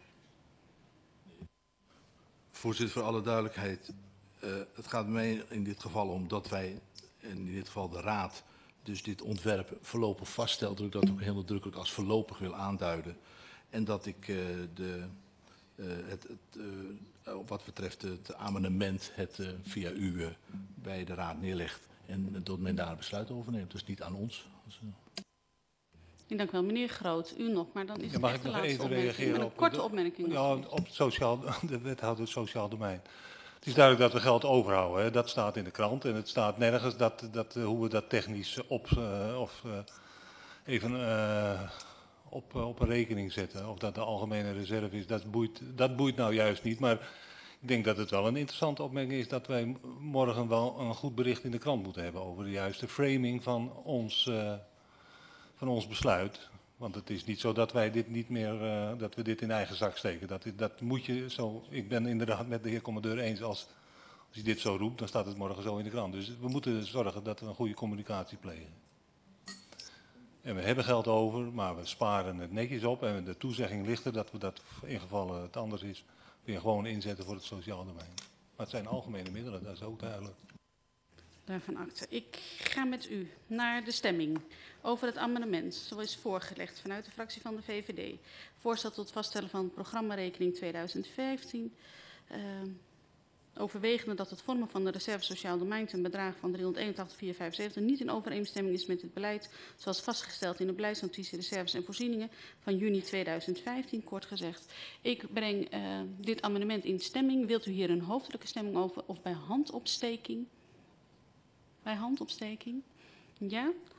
Voorzitter, voor alle duidelijkheid. Uh, het gaat mij in dit geval om dat wij, in dit geval de raad, dus dit ontwerp voorlopig vaststelt. Dat ik dat ook heel nadrukkelijk als voorlopig wil aanduiden. En dat ik uh, de, uh, het, het, uh, wat betreft het amendement het uh, via u uh, bij de raad neerlegt. En dat men daar een besluit over neemt. Dus niet aan ons. Dus, uh. Ik dank wel. Meneer Groot, u nog, maar dan is ja, mag het ik de nog even opmerking. reageren Met een op korte de, opmerking. Ja, op het sociaal, de wethouder sociaal domein. Het is duidelijk dat we geld overhouden. Hè. Dat staat in de krant en het staat nergens dat, dat, hoe we dat technisch op, uh, of uh, even uh, op, uh, op een rekening zetten. Of dat de algemene reserve is, dat boeit, dat boeit nou juist niet. Maar ik denk dat het wel een interessante opmerking is dat wij morgen wel een goed bericht in de krant moeten hebben over de juiste framing van ons, uh, van ons besluit. Want het is niet zo dat wij dit niet meer, uh, dat we dit in eigen zak steken. Dat, dat moet je zo, ik ben inderdaad met de heer commandeur eens, als, als je dit zo roept, dan staat het morgen zo in de krant. Dus we moeten zorgen dat we een goede communicatie plegen. En we hebben geld over, maar we sparen het netjes op en de toezegging ligt er dat we dat in geval het anders is, weer gewoon inzetten voor het sociaal domein. Maar het zijn algemene middelen, dat is ook duidelijk. Daarvan akte. Ik ga met u naar de stemming over het amendement, zoals voorgelegd vanuit de fractie van de V V D. Voorstel tot vaststellen van programmarekening tweeduizend vijftien. Uh, overwegende dat het vormen van de reserve sociaal domein ten bedrag van driehonderdeenentachtig miljoen vierhonderdvijfenzeventig niet in overeenstemming is met het beleid zoals vastgesteld in de beleidsnotitie reserves en voorzieningen van juni tweeduizend vijftien, kort gezegd. Ik breng uh, dit amendement in stemming. Wilt u hier een hoofdelijke stemming over of bij handopsteking? Bij handopsteking? Ja.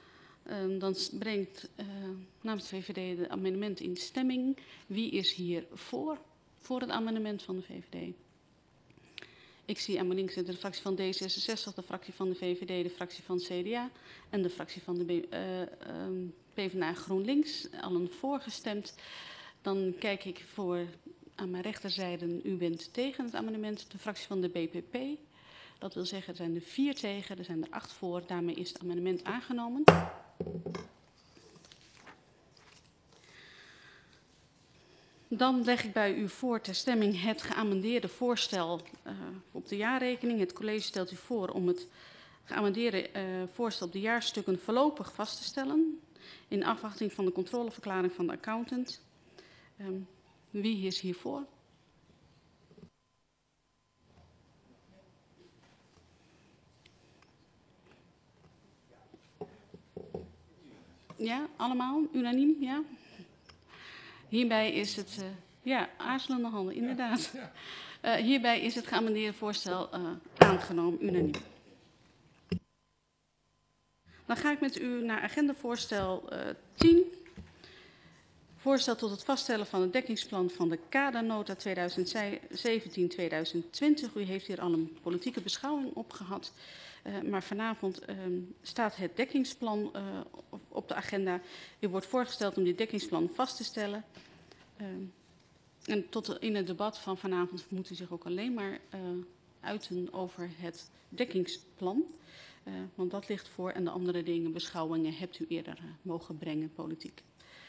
Uh, dan brengt uh, namens de V V D de amendement in stemming. Wie is hier voor, voor het amendement van de V V D? Ik zie aan mijn links de fractie van D zesenzestig, de fractie van de V V D, de fractie van C D A en de fractie van de B, uh, um, PvdA GroenLinks. Allen voorgestemd. Dan kijk ik voor aan mijn rechterzijde, u bent tegen het amendement, de fractie van de B P P. Dat wil zeggen, er zijn er vier tegen, er zijn er acht voor. Daarmee is het amendement aangenomen. Dan leg ik bij u voor ter stemming het geamendeerde voorstel uh, op de jaarrekening. Het college stelt u voor om het geamendeerde uh, voorstel op de jaarstukken voorlopig vast te stellen. In afwachting van de controleverklaring van de accountant. Um, wie is hiervoor? Ja, allemaal? Unaniem? Ja? Hierbij is het, uh, ja, aarzelende handen, inderdaad. Uh, hierbij is het geamendeerde voorstel uh, aangenomen, unaniem. Dan ga ik met u naar agendavoorstel uh, tien. Voorstel tot het vaststellen van het dekkingsplan van de kadernota tweeduizend zeventien tweeduizend twintig. U heeft hier al een politieke beschouwing op gehad. Uh, maar vanavond uh, staat het dekkingsplan uh, op de agenda. U wordt voorgesteld om dit dekkingsplan vast te stellen. Uh, en tot in het debat van vanavond moet u zich ook alleen maar uh, uiten over het dekkingsplan. Uh, want dat ligt voor en de andere dingen, beschouwingen, hebt u eerder uh, mogen brengen, politiek.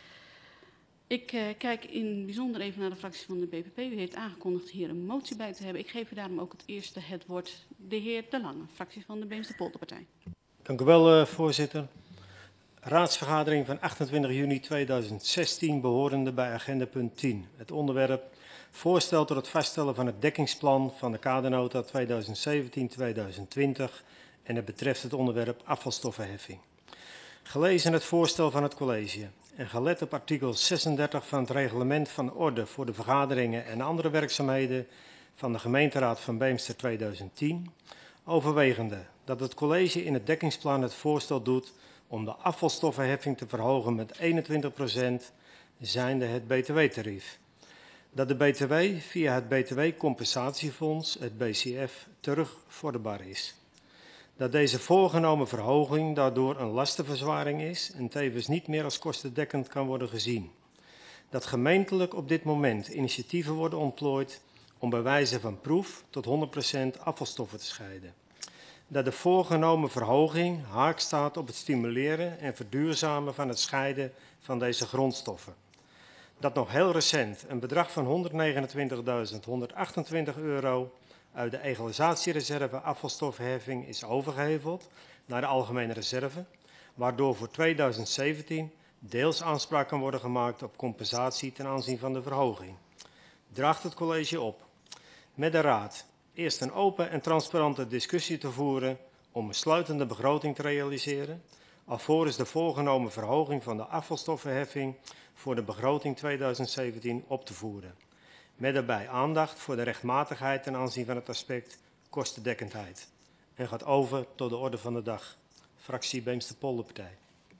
Ik uh, kijk in bijzonder even naar de fractie van de B P P. U heeft aangekondigd hier een motie bij te hebben. Ik geef u daarom ook het eerste het woord de heer De Lange, fractie van de Beemster-Polderpartij. Dank u wel, uh, voorzitter. Raadsvergadering van achtentwintig juni tweeduizend zestien behorende bij agenda punt tien. Het onderwerp voorstel tot het vaststellen van het dekkingsplan van de kadernota tweeduizend zeventien tweeduizend twintig en het betreft het onderwerp afvalstoffenheffing. Gelezen het voorstel van het college en gelet op artikel zesendertig van het reglement van orde voor de vergaderingen en andere werkzaamheden van de gemeenteraad van Beemster tweeduizend tien, overwegende dat het college in het dekkingsplan het voorstel doet om de afvalstoffenheffing te verhogen met eenentwintig procent, zijnde het B T W-tarief. Dat de B T W via het B T W-compensatiefonds, het B C F, terugvorderbaar is. Dat deze voorgenomen verhoging daardoor een lastenverzwaring is en tevens niet meer als kostendekkend kan worden gezien. Dat gemeentelijk op dit moment initiatieven worden ontplooid om bij wijze van proef tot honderd procent afvalstoffen te scheiden. Dat de voorgenomen verhoging haak staat op het stimuleren en verduurzamen van het scheiden van deze grondstoffen. Dat nog heel recent een bedrag van honderdnegenentwintigduizend honderdachtentwintig euro uit de egalisatiereserve afvalstoffenheffing is overgeheveld naar de algemene reserve, waardoor voor tweeduizend zeventien deels aanspraak kan worden gemaakt op compensatie ten aanzien van de verhoging. Draagt het college op met de raad eerst een open en transparante discussie te voeren om een sluitende begroting te realiseren, alvorens de voorgenomen verhoging van de afvalstoffenheffing voor de begroting tweeduizend zeventien op te voeren. Met daarbij aandacht voor de rechtmatigheid ten aanzien van het aspect kostendekkendheid. En gaat over tot de orde van de dag. Fractie Beemster-Polderpartij.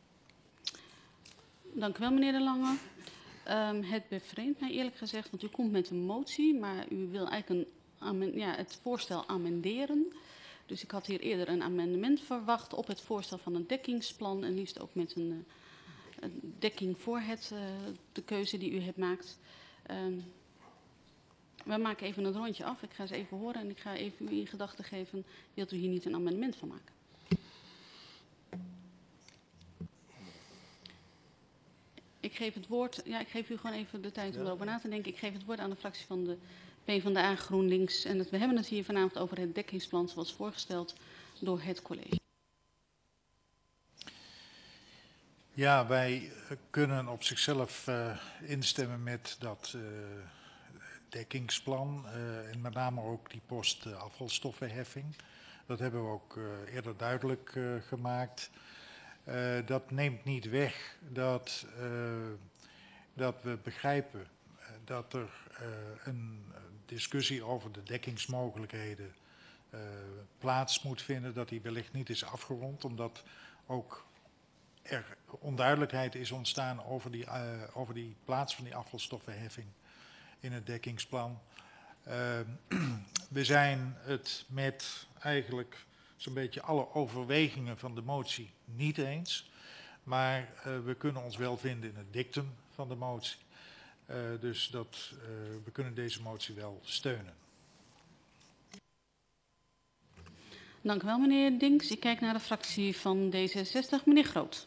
Dank u wel, meneer De Lange. Um, het bevreemdt mij eerlijk gezegd, want u komt met een motie, maar u wil eigenlijk een, ja, het voorstel amenderen. Dus ik had hier eerder een amendement verwacht op het voorstel van een dekkingsplan en liefst ook met een, een dekking voor het, uh, de keuze die u hebt maakt. Um, we maken even een rondje af. Ik ga eens even horen en ik ga even u in gedachten geven. Wilt u hier niet een amendement van maken? Ik geef het woord, ja, ik geef u gewoon even de tijd om erover na te denken. Ik geef het woord aan de fractie van de PvdA GroenLinks. En het, we hebben het hier vanavond over het dekkingsplan zoals voorgesteld door het college. Ja, wij kunnen op zichzelf uh, instemmen met dat uh, dekkingsplan. Uh, en met name ook die post uh, afvalstoffenheffing. Dat hebben we ook uh, eerder duidelijk uh, gemaakt. Uh, dat neemt niet weg dat, uh, dat we begrijpen uh, dat er uh, een discussie over de dekkingsmogelijkheden uh, plaats moet vinden. Dat die wellicht niet is afgerond, omdat ook er onduidelijkheid is ontstaan over die, uh, over die plaats van die afvalstoffenheffing in het dekkingsplan. Uh, we zijn het met eigenlijk zo'n beetje alle overwegingen van de motie niet eens. Maar uh, we kunnen ons wel vinden in het dictum van de motie. Uh, dus dat, uh, we kunnen deze motie wel steunen. Dank u wel, meneer Dinks. Ik kijk naar de fractie van D zesenzestig. Meneer Groot.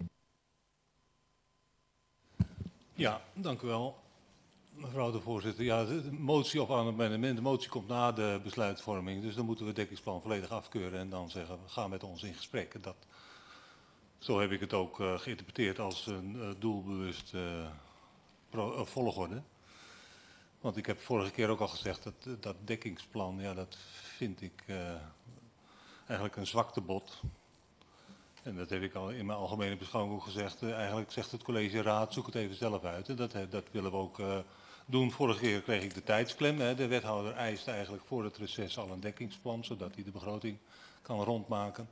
Ja, dank u wel, mevrouw de voorzitter. Ja, de motie of amendement, de motie komt na de besluitvorming. Dus dan moeten we het dekkingsplan volledig afkeuren en dan zeggen we gaan met ons in gesprek. Dat, zo heb ik het ook uh, geïnterpreteerd als een uh, doelbewust uh, pro, uh, volgorde. Want ik heb vorige keer ook al gezegd dat dat dekkingsplan, ja, dat vind ik uh, eigenlijk een zwaktebod. En dat heb ik al in mijn algemene beschouwing ook gezegd. Uh, eigenlijk zegt het college raad, zoek het even zelf uit. En dat, dat willen we ook uh, doen. Vorige keer kreeg ik de tijdsklem. Hè. De wethouder eist eigenlijk voor het reces al een dekkingsplan, zodat hij de begroting kan rondmaken.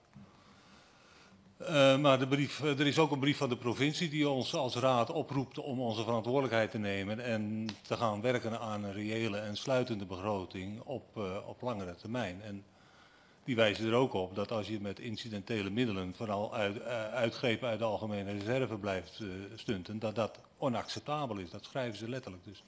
Uh, maar de brief, er is ook een brief van de provincie die ons als raad oproept om onze verantwoordelijkheid te nemen en te gaan werken aan een reële en sluitende begroting op, uh, op langere termijn. En die wijzen er ook op dat als je met incidentele middelen, vooral uit, uh, uitgrepen uit de algemene reserve blijft uh, stunten, dat dat onacceptabel is. Dat schrijven ze letterlijk dus.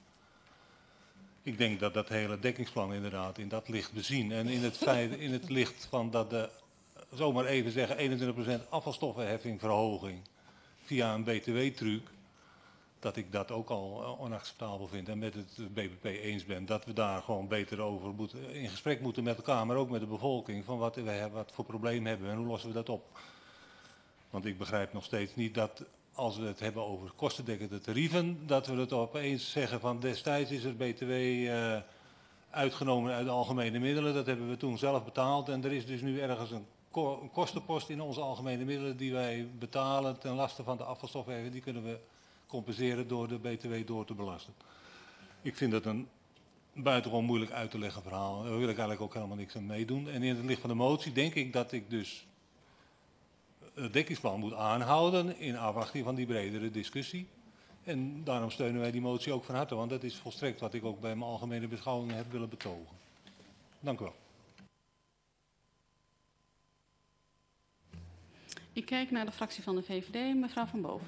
Ik denk dat dat hele dekkingsplan inderdaad in dat licht bezien en in het, feit, in het licht van dat de zomaar even zeggen eenentwintig procent afvalstoffenheffingverhoging via een B T W-truc, dat ik dat ook al onacceptabel vind en met het B B P eens ben. Dat we daar gewoon beter over moeten, in gesprek moeten met elkaar, maar ook met de bevolking, van wat, wij, wat voor probleem hebben we en hoe lossen we dat op. Want ik begrijp nog steeds niet dat als we het hebben over kostendekkende tarieven, dat we het opeens zeggen van destijds is er B T W uh, uitgenomen uit de algemene middelen. Dat hebben we toen zelf betaald en er is dus nu ergens een een kostenpost in onze algemene middelen die wij betalen ten laste van de afvalstoffen, die kunnen we compenseren door de B T W door te belasten. Ik vind dat een buitengewoon moeilijk uit te leggen verhaal. Daar wil ik eigenlijk ook helemaal niks aan meedoen. En in het licht van de motie denk ik dat ik dus het dekkingsplan moet aanhouden in afwachting van die bredere discussie. En daarom steunen wij die motie ook van harte, want dat is volstrekt wat ik ook bij mijn algemene beschouwingen heb willen betogen. Dank u wel. Ik kijk naar de fractie van de V V D, mevrouw Van Boven.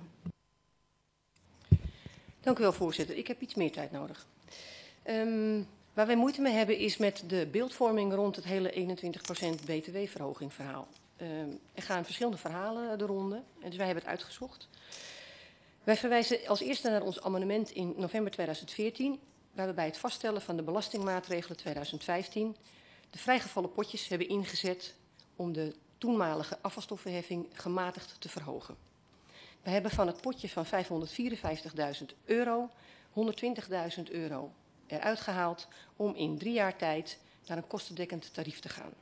Dank u wel, voorzitter. Ik heb iets meer tijd nodig. Um, waar wij moeite mee hebben is met de beeldvorming rond het hele eenentwintig procent B T W-verhoging verhaal. Um, er gaan verschillende verhalen de ronde, en dus wij hebben het uitgezocht. Wij verwijzen als eerste naar ons amendement in november tweeduizend veertien, waar we bij het vaststellen van de belastingmaatregelen tweeduizend vijftien de vrijgevallen potjes hebben ingezet om de toenmalige afvalstoffenheffing gematigd te verhogen. We hebben van het potje van vijfhonderdvierenvijftigduizend euro honderdtwintigduizend euro eruit gehaald om in drie jaar tijd naar een kostendekkend tarief te gaan.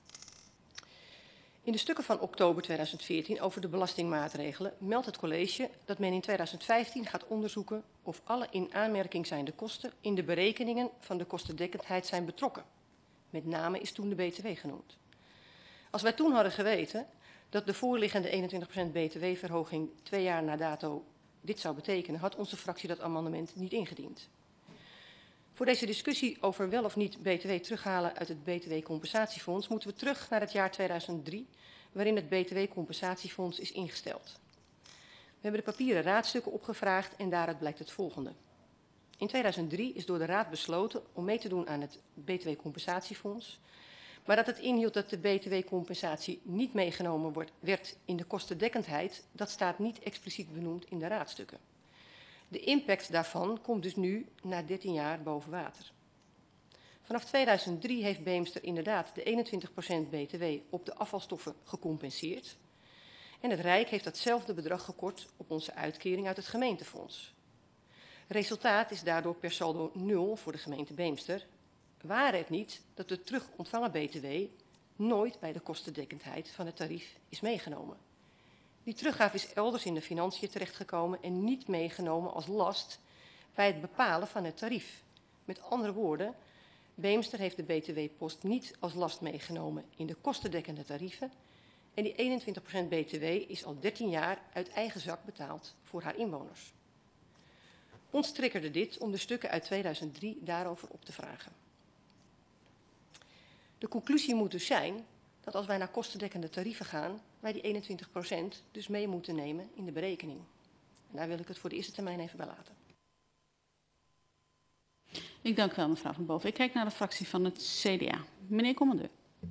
In de stukken van oktober tweeduizend veertien over de belastingmaatregelen meldt het college dat men in tweeduizend vijftien gaat onderzoeken of alle in aanmerking zijnde kosten in de berekeningen van de kostendekkendheid zijn betrokken. Met name is toen de B T W genoemd. Als wij toen hadden geweten dat de voorliggende eenentwintig procent B T W-verhoging twee jaar na dato dit zou betekenen, had onze fractie dat amendement niet ingediend. Voor deze discussie over wel of niet B T W terughalen uit het B T W-compensatiefonds moeten we terug naar het jaar tweeduizend drie, waarin het B T W-compensatiefonds is ingesteld. We hebben de papieren raadstukken opgevraagd en daaruit blijkt het volgende. In tweeduizend drie is door de raad besloten om mee te doen aan het B T W-compensatiefonds, maar dat het inhield dat de B T W-compensatie niet meegenomen wordt, werd in de kostendekkendheid, dat staat niet expliciet benoemd in de raadstukken. De impact daarvan komt dus nu na dertien jaar boven water. Vanaf tweeduizend drie heeft Beemster inderdaad de eenentwintig procent B T W op de afvalstoffen gecompenseerd. En het Rijk heeft datzelfde bedrag gekort op onze uitkering uit het gemeentefonds. Resultaat is daardoor per saldo nul voor de gemeente Beemster. Ware het niet dat de terug ontvangen B T W nooit bij de kostendekkendheid van het tarief is meegenomen. Die teruggave is elders in de financiën terechtgekomen en niet meegenomen als last bij het bepalen van het tarief. Met andere woorden, Beemster heeft de B T W-post niet als last meegenomen in de kostendekkende tarieven En die eenentwintig procent B T W is al dertien jaar uit eigen zak betaald voor haar inwoners. Ons triggerde dit om de stukken uit tweeduizend drie daarover op te vragen. De conclusie moet dus zijn dat als wij naar kostendekkende tarieven gaan, wij die eenentwintig procent dus mee moeten nemen in de berekening. En daar wil ik het voor de eerste termijn even bij laten. Ik dank u wel, mevrouw Van Boven. Ik kijk naar de fractie van het C D A. Meneer Commandeur.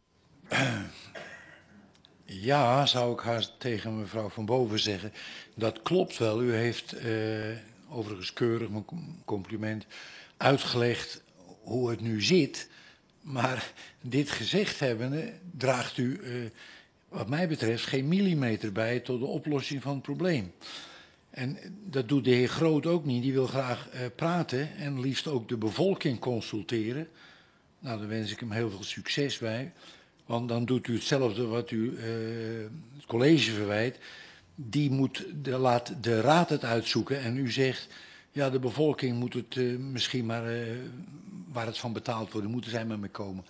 Ja, zou ik haast tegen mevrouw Van Boven zeggen. Dat klopt wel. U heeft uh, overigens keurig, mijn compliment, uitgelegd hoe het nu zit. Maar dit gezegd hebbende draagt u, uh, wat mij betreft, geen millimeter bij tot de oplossing van het probleem. En dat doet de heer Groot ook niet. Die wil graag uh, praten en liefst ook de bevolking consulteren. Nou, daar wens ik hem heel veel succes bij. Want dan doet u hetzelfde wat u uh, het college verwijt. Die moet de, laat de raad het uitzoeken en u zegt, ja, de bevolking moet het uh, misschien maar, uh, waar het van betaald wordt, moeten zij maar mee komen.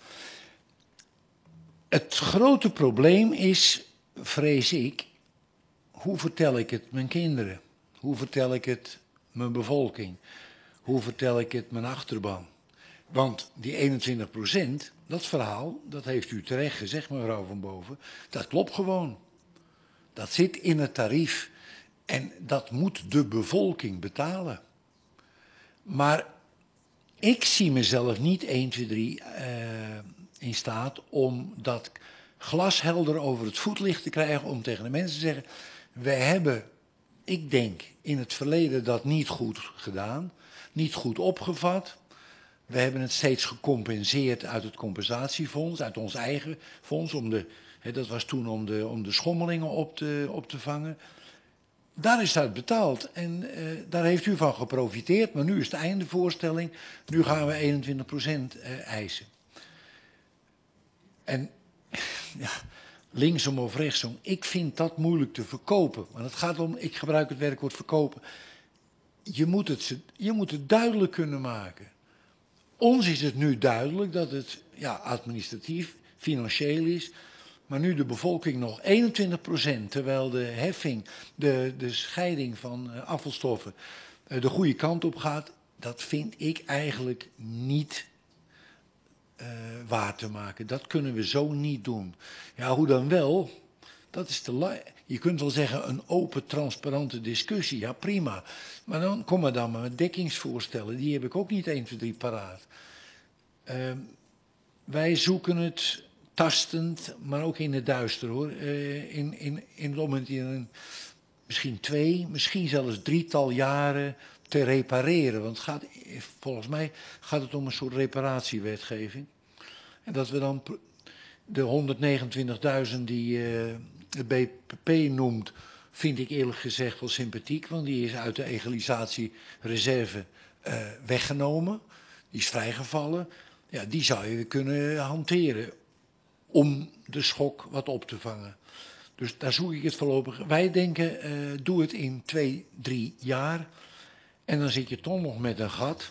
Het grote probleem is, vrees ik, hoe vertel ik het mijn kinderen? Hoe vertel ik het mijn bevolking? Hoe vertel ik het mijn achterban? Want die eenentwintig procent, dat verhaal, dat heeft u terecht gezegd, mevrouw Van Boven, dat klopt gewoon. Dat zit in het tarief en dat moet de bevolking betalen. Maar ik zie mezelf niet één, twee, drie uh, in staat om dat glashelder over het voetlicht te krijgen, om tegen de mensen te zeggen, wij hebben, ik denk, in het verleden dat niet goed gedaan, niet goed opgevat. We hebben het steeds gecompenseerd uit het compensatiefonds, uit ons eigen fonds. Om de, hè, dat was toen om de, om de schommelingen op te, op te vangen. Daar is uit betaald en uh, daar heeft u van geprofiteerd. Maar nu is het einde voorstelling. Nu gaan we eenentwintig procent uh, eisen. En ja, linksom of rechtsom, ik vind dat moeilijk te verkopen. Want het gaat om, ik gebruik het werkwoord verkopen. Je moet het, je moet het duidelijk kunnen maken. Ons is het nu duidelijk dat het ja, administratief, financieel is, maar nu de bevolking nog eenentwintig procent, terwijl de heffing, de, de scheiding van uh, afvalstoffen uh, de goede kant op gaat, dat vind ik eigenlijk niet uh, waar te maken. Dat kunnen we zo niet doen. Ja, hoe dan wel? Dat is te je kunt wel zeggen een open, transparante discussie. Ja, prima. Maar dan kom maar dan maar met dekkingsvoorstellen. Die heb ik ook niet één, twee, drie paraat. Uh, wij zoeken het tastend, maar ook in het duister hoor. Uh, in, in, in het moment in een, misschien twee, misschien zelfs drietal jaren te repareren. Want het gaat, volgens mij gaat het om een soort reparatiewetgeving. En dat we dan de honderdnegenentwintigduizend die uh, de B P P noemt, vind ik eerlijk gezegd wel sympathiek. Want die is uit de egalisatiereserve uh, weggenomen. Die is vrijgevallen. Ja, die zou je kunnen hanteren om de schok wat op te vangen. Dus daar zoek ik het voorlopig. Wij denken, uh, doe het in twee, drie jaar. En dan zit je toch nog met een gat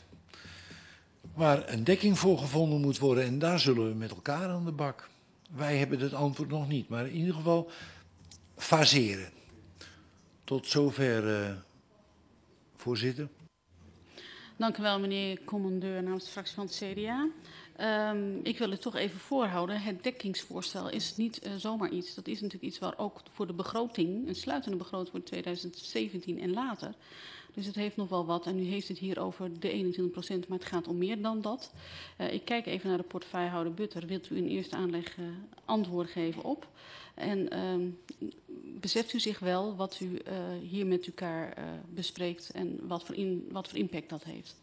waar een dekking voor gevonden moet worden. En daar zullen we met elkaar aan de bak. Wij hebben het antwoord nog niet. Maar in ieder geval faseren. Tot zover, uh, voorzitter. Dank u wel, meneer Commandeur, namens de fractie van het C D A. Um, ik wil het toch even voorhouden. Het dekkingsvoorstel is niet uh, zomaar iets. Dat is natuurlijk iets waar ook voor de begroting, een sluitende begroting voor tweeduizend zeventien en later. Dus het heeft nog wel wat. En u heeft het hier over de eenentwintig procent, maar het gaat om meer dan dat. Uh, ik kijk even naar de portefeuillehouder Butter. Wilt u in eerste aanleg uh, antwoord geven op? En um, beseft u zich wel wat u uh, hier met elkaar uh, bespreekt en wat voor, in, wat voor impact dat heeft?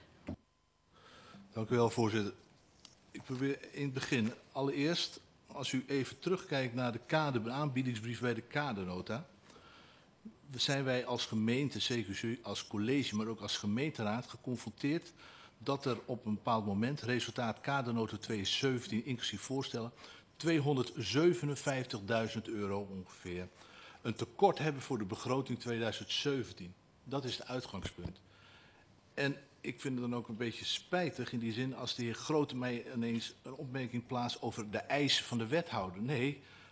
Dank u wel, voorzitter. Ik probeer in het begin, allereerst, als u even terugkijkt naar de kader, aanbiedingsbrief bij de kadernota, zijn wij als gemeente, C Q C, als college, maar ook als gemeenteraad geconfronteerd dat er op een bepaald moment, resultaat kadernota tweeduizend zeventien, inclusief voorstellen, tweehonderdzevenenvijftigduizend euro ongeveer een tekort hebben voor de begroting tweeduizend zeventien. Dat is het uitgangspunt. En ik vind het dan ook een beetje spijtig in die zin als de heer Grote mij ineens een opmerking plaatst over de eisen van de wethouder. Nee,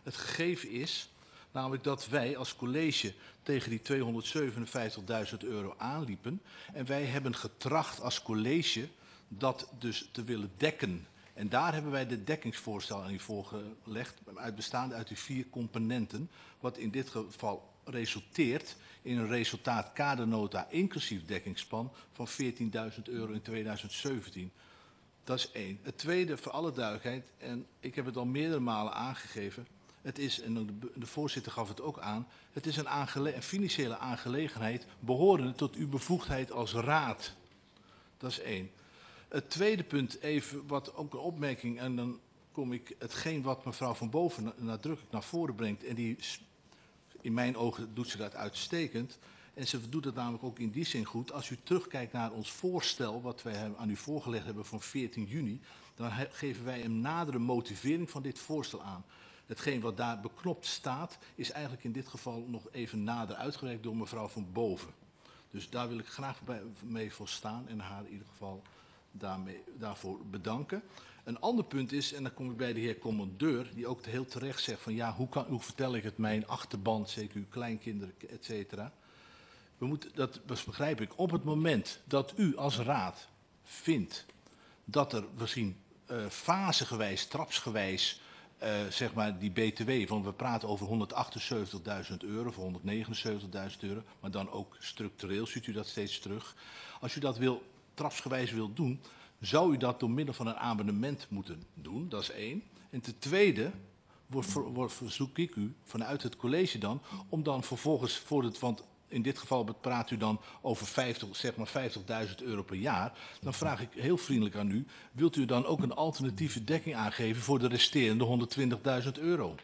Het gegeven is namelijk dat wij als college tegen die tweehonderdzevenenvijftigduizend euro aanliepen. En wij hebben getracht als college dat dus te willen dekken. En daar hebben wij de dekkingsvoorstel aan u voorgelegd, uit bestaande uit die vier componenten, wat in dit geval resulteert in een resultaat kadernota inclusief dekkingsplan van veertienduizend euro in tweeduizend zeventien. Dat is één. Het tweede, voor alle duidelijkheid, en ik heb het al meerdere malen aangegeven, het is, en de, de voorzitter gaf het ook aan, het is een, aangele een financiële aangelegenheid behorende tot uw bevoegdheid als raad. Dat is één. Het tweede punt, even wat ook een opmerking, en dan kom ik hetgeen wat mevrouw Van Boven nadrukkelijk naar voren brengt, en die in mijn ogen doet ze dat uitstekend. En ze doet het namelijk ook in die zin goed. Als u terugkijkt naar ons voorstel, wat wij aan u voorgelegd hebben van veertien juni, dan geven wij een nadere motivering van dit voorstel aan. Hetgeen wat daar beknopt staat, is eigenlijk in dit geval nog even nader uitgewerkt door mevrouw Van Boven. Dus daar wil ik graag bij, mee voor staan en haar in ieder geval daarmee, daarvoor bedanken. Een ander punt is, en dan kom ik bij de heer commandeur, die ook heel terecht zegt van ja, hoe, kan, hoe vertel ik het mijn achterban, zeker uw kleinkinderen, et cetera. We moeten, dat begrijp ik, op het moment dat u als raad vindt dat er misschien uh, fasegewijs, trapsgewijs, uh, zeg maar die B T W, want we praten over honderdachtenzeventigduizend euro of honderdnegenenzeventigduizend euro, maar dan ook structureel ziet u dat steeds terug. Als u dat wil, trapsgewijs wil doen, zou u dat door middel van een abonnement moeten doen, dat is één. En ten tweede wordt, wordt, verzoek ik u vanuit het college dan, om dan vervolgens voor het, want in dit geval praat u dan over vijftig, zeg maar vijftigduizend euro per jaar. Dan vraag ik heel vriendelijk aan u, wilt u dan ook een alternatieve dekking aangeven voor de resterende honderdtwintigduizend euro?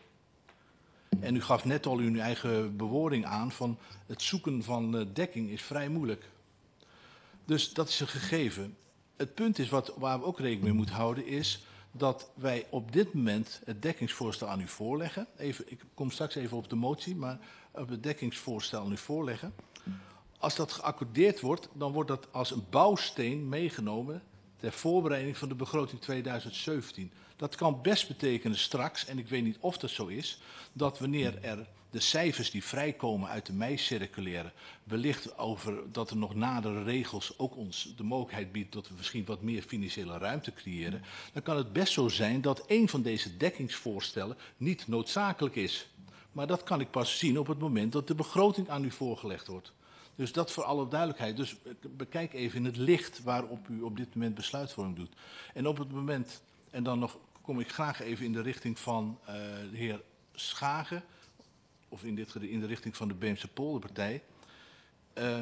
En u gaf net al uw eigen bewoording aan van het zoeken van dekking is vrij moeilijk. Dus dat is een gegeven. Het punt is, wat, waar we ook rekening mee moeten houden, is dat wij op dit moment het dekkingsvoorstel aan u voorleggen. Even, ik kom straks even op de motie, maar op het dekkingsvoorstel aan u voorleggen. Als dat geaccordeerd wordt, dan wordt dat als een bouwsteen meegenomen ter voorbereiding van de begroting tweeduizend zeventien. Dat kan best betekenen straks, en ik weet niet of dat zo is, dat wanneer er de cijfers die vrijkomen uit de mei-circulaire, wellicht over dat er nog nadere regels ook ons de mogelijkheid biedt dat we misschien wat meer financiële ruimte creëren, dan kan het best zo zijn dat een van deze dekkingsvoorstellen niet noodzakelijk is. Maar dat kan ik pas zien op het moment dat de begroting aan u voorgelegd wordt. Dus dat voor alle duidelijkheid. Dus bekijk even in het licht waarop u op dit moment besluitvorming doet. En op het moment, en dan nog kom ik graag even in de richting van uh, de heer Schagen, of in, dit, in de richting van de Beemse Polderpartij. Uh,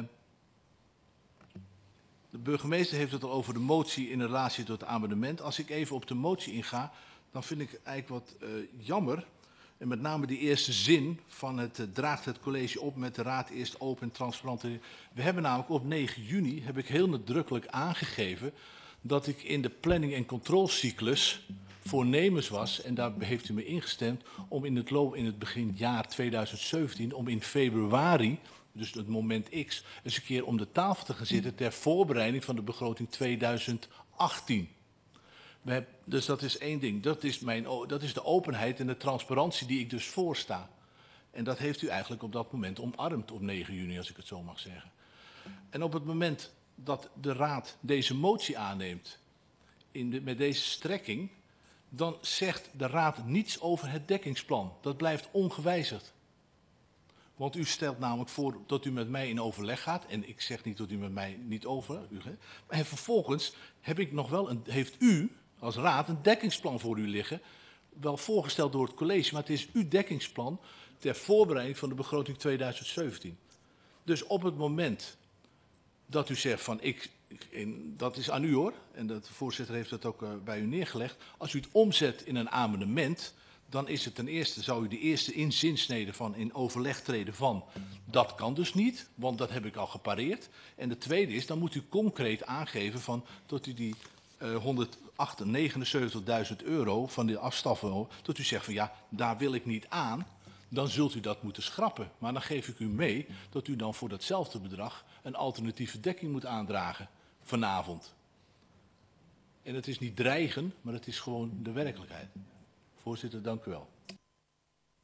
de burgemeester heeft het al over de motie in relatie tot het amendement. Als ik even op de motie inga, dan vind ik eigenlijk wat uh, jammer. En met name die eerste zin van het uh, draagt het college op met de raad eerst open en transparant. We hebben namelijk op negen juni, heb ik heel nadrukkelijk aangegeven, dat ik in de planning- en controlecyclus voornemens was, en daar heeft u me ingestemd, om in het loop in het begin jaar tweeduizend zeventien, om in februari, dus het moment X, eens een keer om de tafel te gaan zitten ter voorbereiding van de begroting tweeduizend achttien. We hebben, dus dat is één ding. Dat is, mijn, dat is de openheid en de transparantie die ik dus voorsta. En dat heeft u eigenlijk op dat moment omarmd op negen juni, als ik het zo mag zeggen. En op het moment dat de raad deze motie aanneemt, in de, met deze strekking, dan zegt de raad niets over het dekkingsplan. Dat blijft ongewijzigd. Want u stelt namelijk voor dat u met mij in overleg gaat. En ik zeg niet dat u met mij niet over. U, maar vervolgens heb ik nog wel een, heeft u als raad een dekkingsplan voor u liggen. Wel voorgesteld door het college, maar het is uw dekkingsplan ter voorbereiding van de begroting tweeduizend zeventien. Dus op het moment dat u zegt van ik, in, dat is aan u hoor, en de voorzitter heeft dat ook uh, bij u neergelegd. Als u het omzet in een amendement, dan is het ten eerste, zou u de eerste inzinsnede van in overleg treden van, dat kan dus niet, want dat heb ik al gepareerd. En de tweede is, dan moet u concreet aangeven van, dat u die uh, honderdnegenenzeventigduizend euro van de afstaffen, dat u zegt van ja, daar wil ik niet aan, dan zult u dat moeten schrappen. Maar dan geef ik u mee dat u dan voor datzelfde bedrag een alternatieve dekking moet aandragen vanavond. En het is niet dreigen, maar het is gewoon de werkelijkheid. Voorzitter, dank u wel.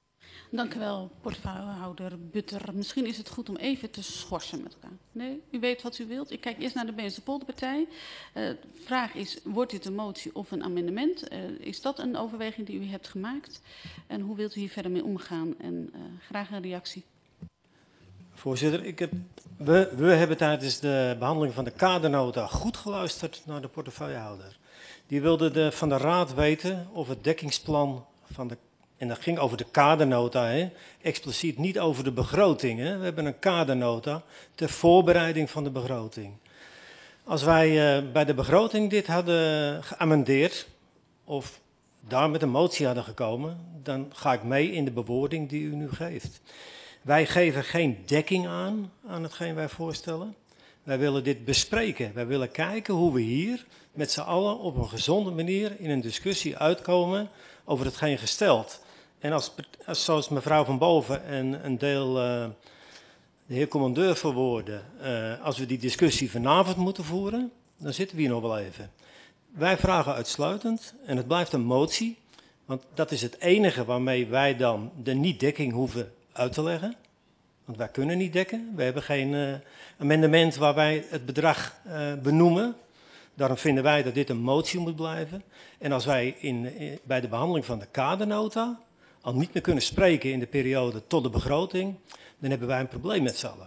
Dank u wel, portefeuillehouder Butter. Misschien is het goed om even te schorsen met elkaar. Nee, u weet wat u wilt. Ik kijk eerst naar de Beemster-Polderpartij. Uh, de vraag is, wordt dit een motie of een amendement? Uh, is dat een overweging die u hebt gemaakt? En hoe wilt u hier verder mee omgaan? En uh, graag een reactie. Voorzitter, ik heb, we, we hebben tijdens de behandeling van de kadernota goed geluisterd naar de portefeuillehouder. Die wilde de, van de raad weten of het dekkingsplan van de... En dat ging over de kadernota, hè? Expliciet niet over de begroting. Hè? We hebben een kadernota ter voorbereiding van de begroting. Als wij uh, bij de begroting dit hadden geamendeerd, of daar met een motie hadden gekomen, dan ga ik mee in de bewoording die u nu geeft. Wij geven geen dekking aan, aan hetgeen wij voorstellen. Wij willen dit bespreken. Wij willen kijken hoe we hier met z'n allen op een gezonde manier in een discussie uitkomen over hetgeen gesteld. En als, als zoals mevrouw Van Boven en een deel uh, de heer commandeur verwoorden, uh, als we die discussie vanavond moeten voeren, dan zitten we hier nog wel even. Wij vragen uitsluitend, en het blijft een motie, want dat is het enige waarmee wij dan de niet-dekking hoeven uit te leggen. Want wij kunnen niet dekken. We hebben geen uh, amendement waar wij het bedrag uh, benoemen. Daarom vinden wij dat dit een motie moet blijven. En als wij in, in, bij de behandeling van de kadernota al niet meer kunnen spreken in de periode tot de begroting, dan hebben wij een probleem met z'n allen.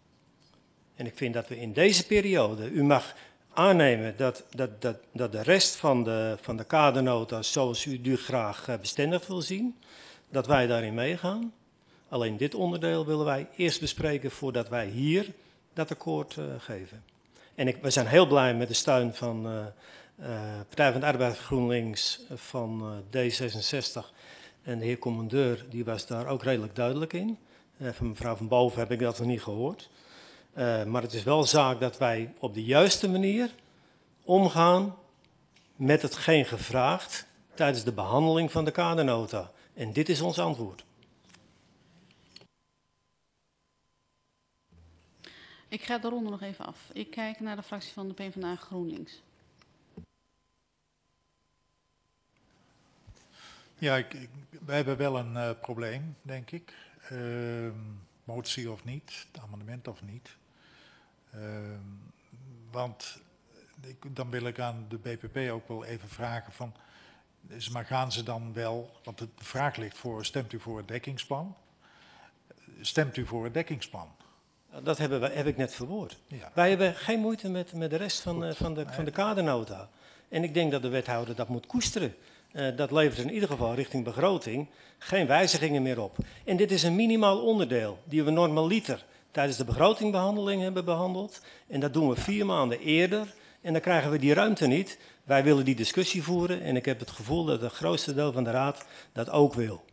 En ik vind dat we in deze periode, u mag aannemen dat, dat, dat, dat de rest van de, van de kadernota zoals u die graag bestendigd wil zien, dat wij daarin meegaan. Alleen dit onderdeel willen wij eerst bespreken voordat wij hier dat akkoord uh, geven. En ik, we zijn heel blij met de steun van uh, uh, Partij van de Arbeid GroenLinks, van uh, D zesenzestig en de heer commandeur, die was daar ook redelijk duidelijk in. Uh, van mevrouw Van Boven heb ik dat nog niet gehoord. Uh, maar het is wel zaak dat wij op de juiste manier omgaan met hetgeen gevraagd tijdens de behandeling van de kadernota. En dit is ons antwoord. Ik ga de ronde nog even af. Ik kijk naar de fractie van de PvdA GroenLinks. Ja, ik, ik, wij hebben wel een uh, probleem, denk ik. Uh, motie of niet, amendement of niet. Uh, want ik, dan wil ik aan de B P P ook wel even vragen van, dus maar gaan ze dan wel, want de vraag ligt voor, stemt u voor het dekkingsplan? Stemt u voor het dekkingsplan? Dat hebben wij, heb ik net verwoord. Ja. Wij hebben geen moeite met, met de rest van, uh, van, de, van de kadernota. En ik denk dat de wethouder dat moet koesteren. Uh, dat levert in ieder geval richting begroting geen wijzigingen meer op. En dit is een minimaal onderdeel die we normaliter tijdens de begrotingbehandeling hebben behandeld. En dat doen we vier maanden eerder. En dan krijgen we die ruimte niet. Wij willen die discussie voeren. En ik heb het gevoel dat het grootste deel van de raad dat ook wil.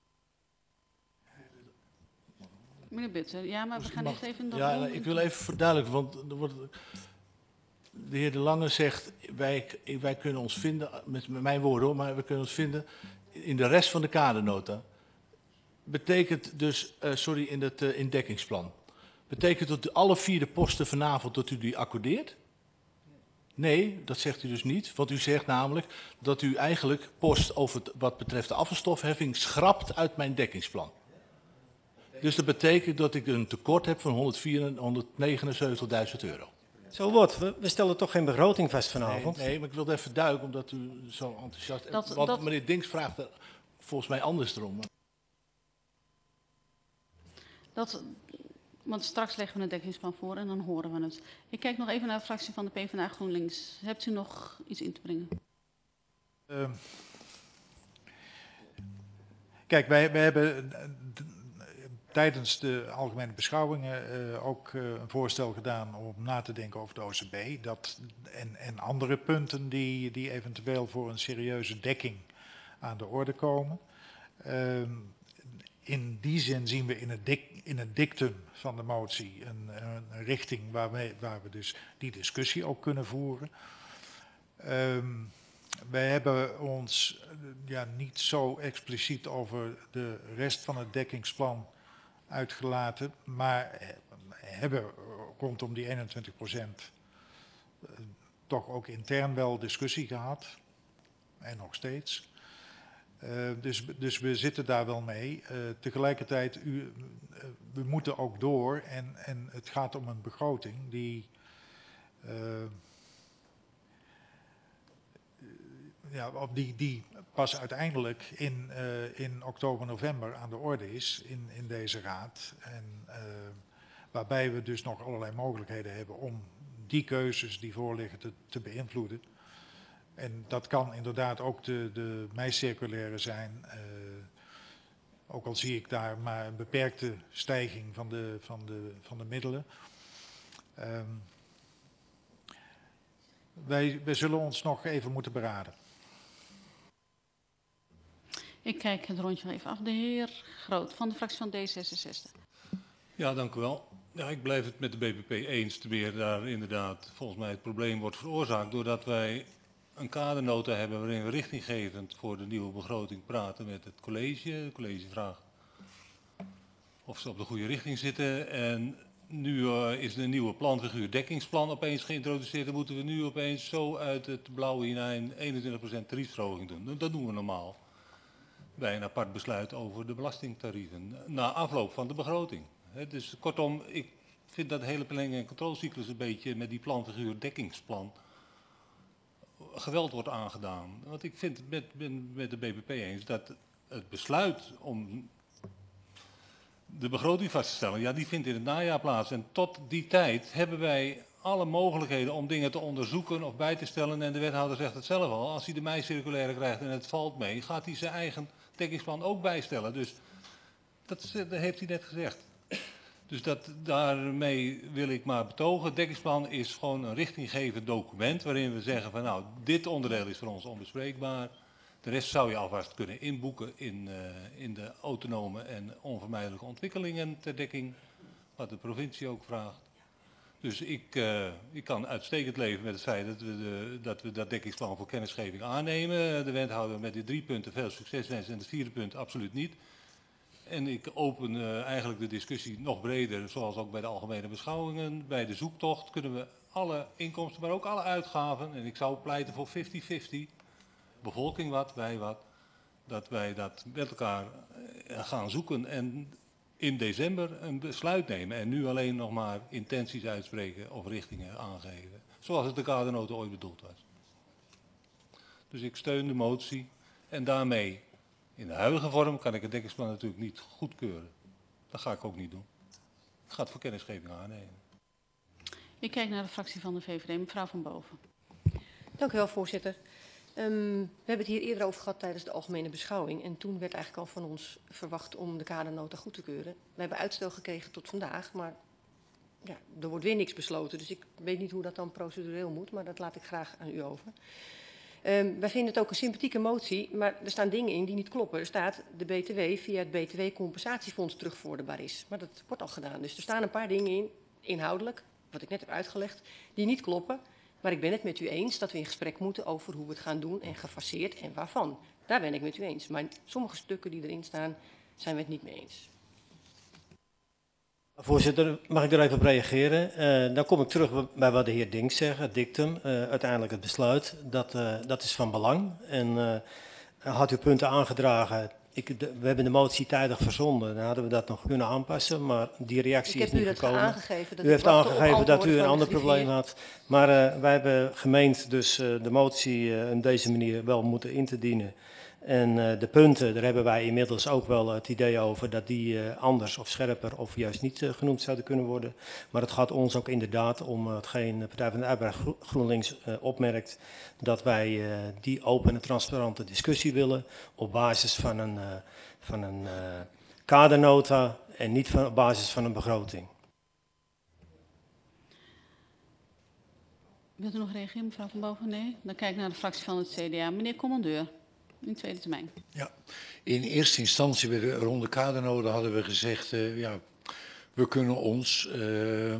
Meneer Butter, ja, maar we gaan Mag, eerst even... Ja, nou, ik wil even verduidelijken, want er wordt, de heer De Lange zegt, wij, wij kunnen ons vinden, met mijn woorden hoor, maar we kunnen ons vinden in de rest van de kadernota. Betekent dus, uh, sorry, in het uh, indekkingsplan. Betekent dat alle vier de posten vanavond dat u die accordeert? Nee, dat zegt u dus niet, want u zegt namelijk dat u eigenlijk post over het, wat betreft de afvalstofheffing schrapt uit mijn dekkingsplan. Dus dat betekent dat ik een tekort heb van honderdnegenenzeventigduizend euro. Zo wordt. We, we stellen toch geen begroting vast vanavond? Nee, nee, maar ik wilde even duiken, omdat u zo enthousiast... Dat, want dat... meneer Dinks vraagt er volgens mij anders erom. Dat, want straks leggen we een dekkingsplan voor en dan horen we het. Ik kijk nog even naar de fractie van de PvdA GroenLinks. Hebt u nog iets in te brengen? Uh, kijk, wij, wij hebben... tijdens de algemene beschouwingen uh, ook uh, een voorstel gedaan om na te denken over de O C B dat, en, en andere punten die, die eventueel voor een serieuze dekking aan de orde komen. Uh, in die zin zien we in het, dik, in het dictum van de motie een, een richting waar we, waar we dus die discussie ook kunnen voeren. Uh, wij hebben ons ja, niet zo expliciet over de rest van het dekkingsplan uitgelaten, maar hebben rondom die eenentwintig procent toch ook intern wel discussie gehad. En nog steeds. Uh, dus, dus we zitten daar wel mee. Uh, tegelijkertijd, u, uh, we moeten ook door en, en het gaat om een begroting die uh, ja, die, die pas uiteindelijk in, uh, in oktober, november aan de orde is in, in deze raad. En uh, waarbij we dus nog allerlei mogelijkheden hebben om die keuzes die voorliggen te, te beïnvloeden. En dat kan inderdaad ook de, de mei-circulaire zijn. Uh, ook al zie ik daar maar een beperkte stijging van de, van de, van de middelen. Um, wij, wij zullen ons nog even moeten beraden. Ik kijk het rondje wel even af. De heer Groot van de fractie van D zesenzestig. Ja, dank u wel. Ja, ik blijf het met de B P P eens. Te meer daar inderdaad volgens mij het probleem wordt veroorzaakt doordat wij een kadernota hebben waarin we richtinggevend voor de nieuwe begroting praten met het college. Het college vraagt of ze op de goede richting zitten. En nu uh, is er een nieuwe planfiguur dekkingsplan opeens geïntroduceerd. Dan moeten we nu opeens zo uit het blauwe hinein eenentwintig procent tariefsverhoging doen. Dat doen we normaal bij een apart besluit over de belastingtarieven. Na afloop van de begroting. He, dus kortom, ik vind dat de hele planning- en controlecyclus een beetje met die planfiguur dekkingsplan geweld wordt aangedaan. Want ik vind het met, ben met de B P P eens dat het besluit om de begroting vast te stellen, ja, die vindt in het najaar plaats. En tot die tijd hebben wij alle mogelijkheden om dingen te onderzoeken of bij te stellen. En de wethouder zegt het zelf al, als hij de mei-circulaire krijgt en het valt mee, gaat hij zijn eigen dekkingsplan ook bijstellen. Dus dat, dat heeft hij net gezegd. Dus dat, daarmee wil ik maar betogen. Het dekkingsplan is gewoon een richtinggevend document waarin we zeggen van nou, dit onderdeel is voor ons onbespreekbaar. De rest zou je alvast kunnen inboeken in, uh, in de autonome en onvermijdelijke ontwikkelingen ter dekking, wat de provincie ook vraagt. Dus ik, uh, ik kan uitstekend leven met het feit dat we, de, dat we dat dekkingsplan voor kennisgeving aannemen. De wethouder met die drie punten veel succes wensen en het vierde punt absoluut niet. En ik open uh, eigenlijk de discussie nog breder, zoals ook bij de algemene beschouwingen. Bij de zoektocht kunnen we alle inkomsten, maar ook alle uitgaven, en ik zou pleiten voor vijftig vijftig, bevolking wat, wij wat, dat wij dat met elkaar uh, gaan zoeken en in december een besluit nemen. En nu alleen nog maar intenties uitspreken of richtingen aangeven, zoals het de kadernota ooit bedoeld was. Dus ik steun de motie en daarmee, in de huidige vorm, kan ik het dekkingsplan natuurlijk niet goedkeuren. Dat ga ik ook niet doen. Ik ga het voor kennisgeving aannemen. Ik kijk naar de fractie van de V V D, mevrouw Van Boven. Dank u wel, voorzitter. Um, we hebben het hier eerder over gehad tijdens de algemene beschouwing. En toen werd eigenlijk al van ons verwacht om de kadernota goed te keuren. We hebben uitstel gekregen tot vandaag, maar ja, er wordt weer niks besloten. Dus ik weet niet hoe dat dan procedureel moet, maar dat laat ik graag aan u over. Um, wij vinden het ook een sympathieke motie, maar er staan dingen in die niet kloppen. Er staat de B T W via het B T W-compensatiefonds terugvorderbaar is. Maar dat wordt al gedaan. Dus er staan een paar dingen in, inhoudelijk, wat ik net heb uitgelegd, die niet kloppen. Maar ik ben het met u eens dat we in gesprek moeten over hoe we het gaan doen en gefaseerd en waarvan. Daar ben ik met u eens. Maar sommige stukken die erin staan, zijn we het niet mee eens. Voorzitter, mag ik er even op reageren? Uh, dan kom ik terug bij wat de heer Dink zegt, het dictum, uh, uiteindelijk het besluit. Dat, uh, dat is van belang. En uh, had u punten aangedragen, ik, de, we hebben de motie tijdig verzonden, dan hadden we dat nog kunnen aanpassen, maar die reactie is niet gekomen. Aangegeven dat u heeft aangegeven dat u een ander probleem had. Maar uh, wij hebben gemeend dus uh, de motie uh, op deze manier wel moeten in te dienen. En uh, de punten, daar hebben wij inmiddels ook wel het idee over dat die uh, anders of scherper of juist niet uh, genoemd zouden kunnen worden. Maar het gaat ons ook inderdaad om uh, hetgeen de Partij van de Arbeid Gro GroenLinks uh, opmerkt, dat wij uh, die open en transparante discussie willen op basis van een, uh, van een uh, kadernota en niet van, op basis van een begroting. Wilt u nog reageren, mevrouw Van Boven? Nee? Dan kijk ik naar de fractie van het C D A. Meneer Commandeur. In tweede termijn. Ja, in eerste instantie bij de ronde kadernota hadden we gezegd, uh, ja, we kunnen ons uh,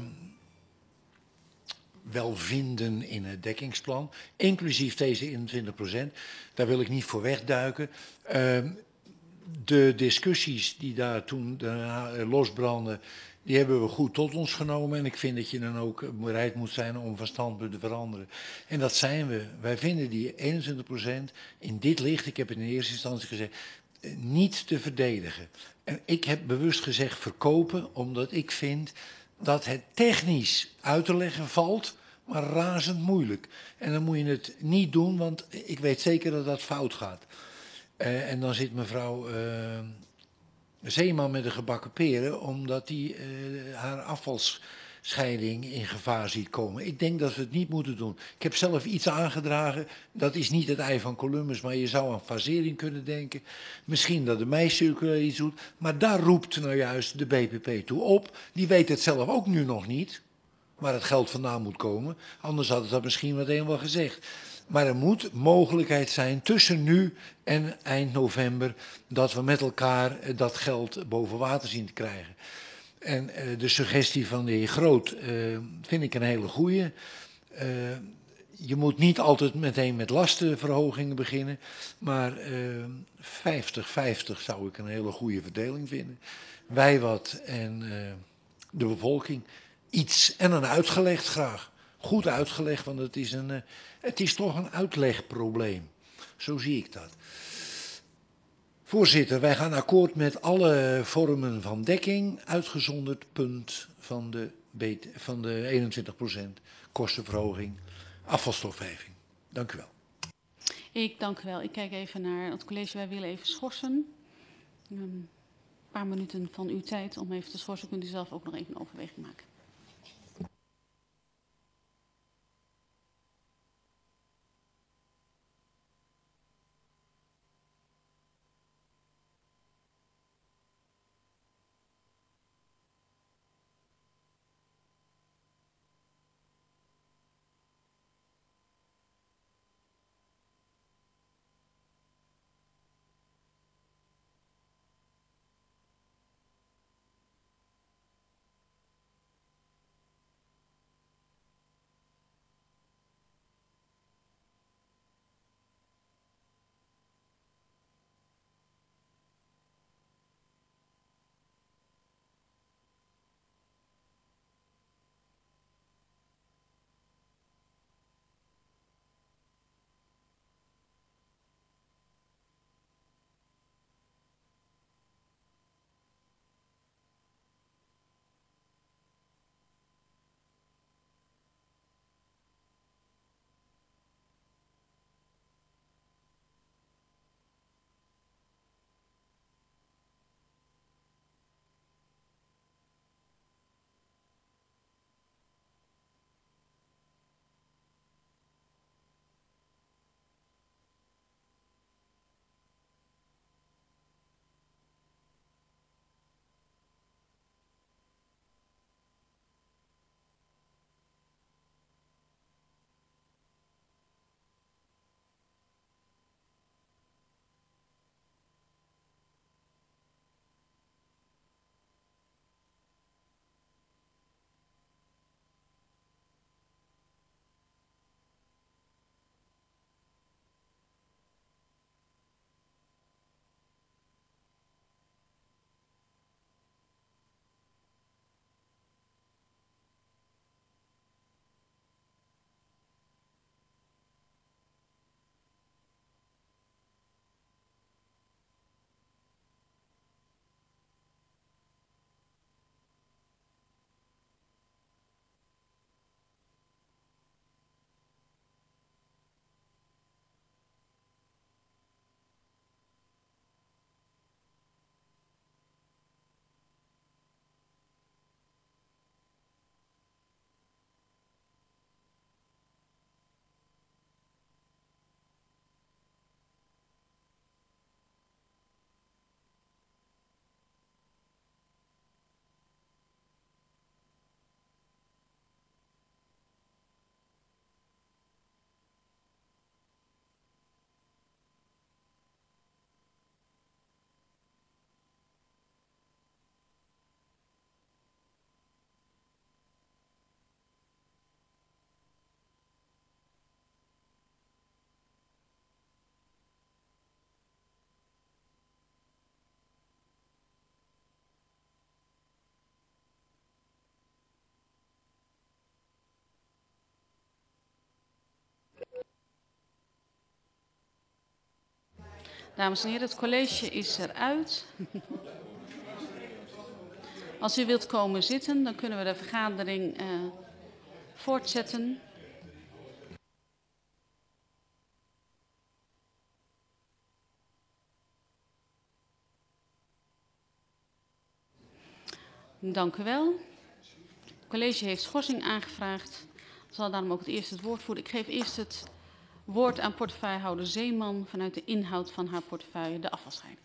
wel vinden in het dekkingsplan, inclusief deze eenentwintig procent. Daar wil ik niet voor wegduiken. Uh, de discussies die daar toen daarna losbrandden, die hebben we goed tot ons genomen. En ik vind dat je dan ook bereid moet zijn om van standpunt te veranderen. En dat zijn we. Wij vinden die eenentwintig procent in dit licht, ik heb het in eerste instantie gezegd, niet te verdedigen. En ik heb bewust gezegd verkopen, omdat ik vind dat het technisch uit te leggen valt, maar razend moeilijk. En dan moet je het niet doen, want ik weet zeker dat dat fout gaat. Uh, en dan zit mevrouw uh, Zeeman met de gebakken peren, omdat die uh, haar afvalscheiding in gevaar ziet komen. Ik denk dat we het niet moeten doen. Ik heb zelf iets aangedragen, dat is niet het ei van Columbus, maar je zou aan fasering kunnen denken. Misschien dat de meiscirculair iets doet, maar daar roept nou juist de B P P toe op. Die weet het zelf ook nu nog niet, waar het geld vandaan moet komen. Anders had het dat misschien meteen wel gezegd. Maar er moet mogelijkheid zijn tussen nu en eind november dat we met elkaar dat geld boven water zien te krijgen. En uh, de suggestie van de heer Groot uh, vind ik een hele goeie. Uh, je moet niet altijd meteen met lastenverhogingen beginnen, maar vijftig vijftig zou ik een hele goede verdeling vinden. Wij wat en uh, de bevolking iets en een uitgelegd graag. Goed uitgelegd, want het is, een, uh, het is toch een uitlegprobleem. Zo zie ik dat. Voorzitter, wij gaan akkoord met alle vormen van dekking, uitgezonderd punt van de, van de eenentwintig procent kostenverhoging, afvalstofheffing. Dank u wel. Ik dank u wel. Ik kijk even naar het college. Wij willen even schorsen. Een paar minuten van uw tijd om even te schorsen. Kunt u zelf ook nog even een overweging maken. Dames en heren, het college is eruit. Als u wilt komen zitten, dan kunnen we de vergadering uh, voortzetten. Dank u wel. Het college heeft schorsing aangevraagd. Ik zal daarom ook het eerst het woord voeren. Ik geef eerst het woord aan portefeuillehouder Zeeman vanuit de inhoud van haar portefeuille, de afvalscheiding.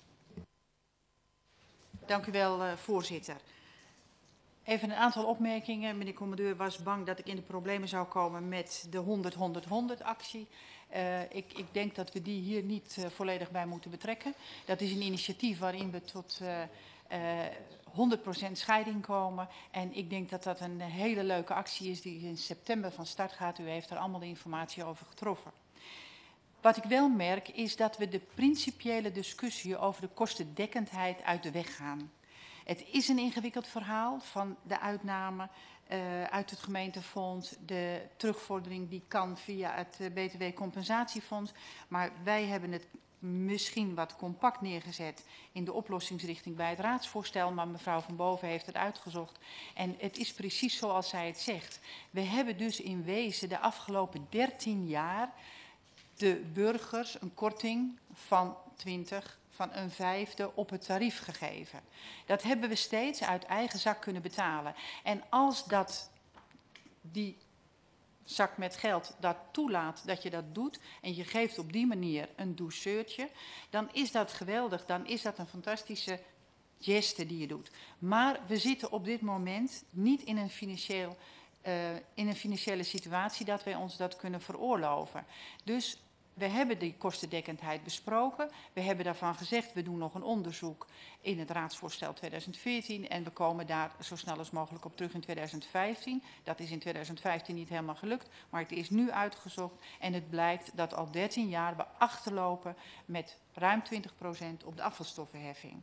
Dank u wel, uh, voorzitter. Even een aantal opmerkingen. Meneer commandeur was bang dat ik in de problemen zou komen met de honderd honderd honderd actie. Uh, ik, ik denk dat we die hier niet uh, volledig bij moeten betrekken. Dat is een initiatief waarin we tot uh, uh, honderd procent scheiding komen. En ik denk dat dat een hele leuke actie is die in september van start gaat. U heeft er allemaal de informatie over getroffen. Wat ik wel merk is dat we de principiële discussie over de kostendekkendheid uit de weg gaan. Het is een ingewikkeld verhaal van de uitname uh, uit het gemeentefonds, de terugvordering die kan via het uh, B T W-compensatiefonds. Maar wij hebben het misschien wat compact neergezet in de oplossingsrichting bij het raadsvoorstel, maar mevrouw Van Boven heeft het uitgezocht. En het is precies zoals zij het zegt. We hebben dus in wezen de afgelopen dertien jaar de burgers een korting van twintig, van een vijfde op het tarief gegeven. Dat hebben we steeds uit eigen zak kunnen betalen. En als dat, die zak met geld dat toelaat dat je dat doet en je geeft op die manier een douceurtje, dan is dat geweldig, dan is dat een fantastische geste die je doet. Maar we zitten op dit moment niet in een financieel, uh, in een financiële situatie dat wij ons dat kunnen veroorloven. Dus we hebben die kostendekkendheid besproken. We hebben daarvan gezegd, we doen nog een onderzoek in het raadsvoorstel tweeduizend veertien. En we komen daar zo snel als mogelijk op terug in tweeduizend vijftien. Dat is in tweeduizend vijftien niet helemaal gelukt, maar het is nu uitgezocht. En het blijkt dat al dertien jaar we achterlopen met ruim twintig procent op de afvalstoffenheffing.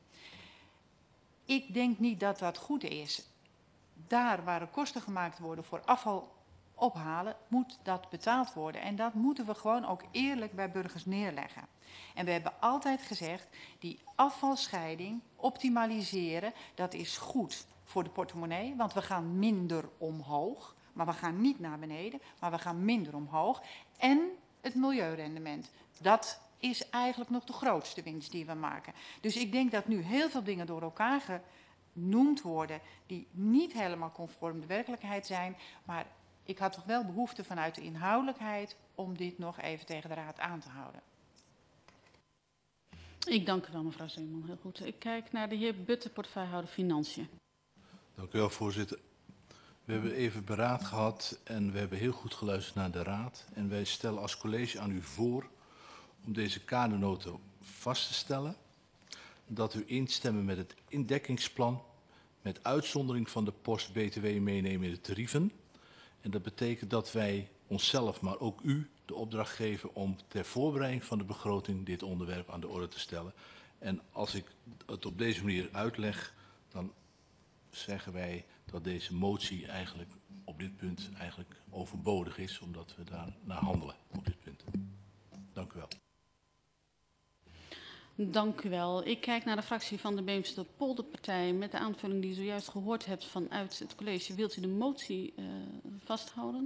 Ik denk niet dat dat goed is. Daar waar er kosten gemaakt worden voor afval ophalen, moet dat betaald worden. En dat moeten we gewoon ook eerlijk bij burgers neerleggen. En we hebben altijd gezegd, die afvalscheiding optimaliseren, dat is goed voor de portemonnee, want we gaan minder omhoog. Maar we gaan niet naar beneden, maar we gaan minder omhoog. En het milieurendement, dat is eigenlijk nog de grootste winst die we maken. Dus ik denk dat nu heel veel dingen door elkaar genoemd worden die niet helemaal conform de werkelijkheid zijn, maar ik had toch wel behoefte vanuit de inhoudelijkheid om dit nog even tegen de raad aan te houden. Ik dank u wel, mevrouw Zeeman. Heel goed. Ik kijk naar de heer Butte, portefeuillehouder Financiën. Dank u wel, voorzitter. We hebben even beraad gehad en we hebben heel goed geluisterd naar de raad. En wij stellen als college aan u voor om deze kadernota vast te stellen. Dat u instemmen met het indekingsplan met uitzondering van de post B T W meenemen in de tarieven. En dat betekent dat wij onszelf, maar ook u, de opdracht geven om ter voorbereiding van de begroting dit onderwerp aan de orde te stellen. En als ik het op deze manier uitleg, dan zeggen wij dat deze motie eigenlijk op dit punt eigenlijk overbodig is, omdat we daar naar handelen op dit punt. Dank u wel. Dank u wel. Ik kijk naar de fractie van de Beemster Polderpartij. Met de aanvulling die u zojuist gehoord hebt vanuit het college. Wilt u de motie uh, vasthouden?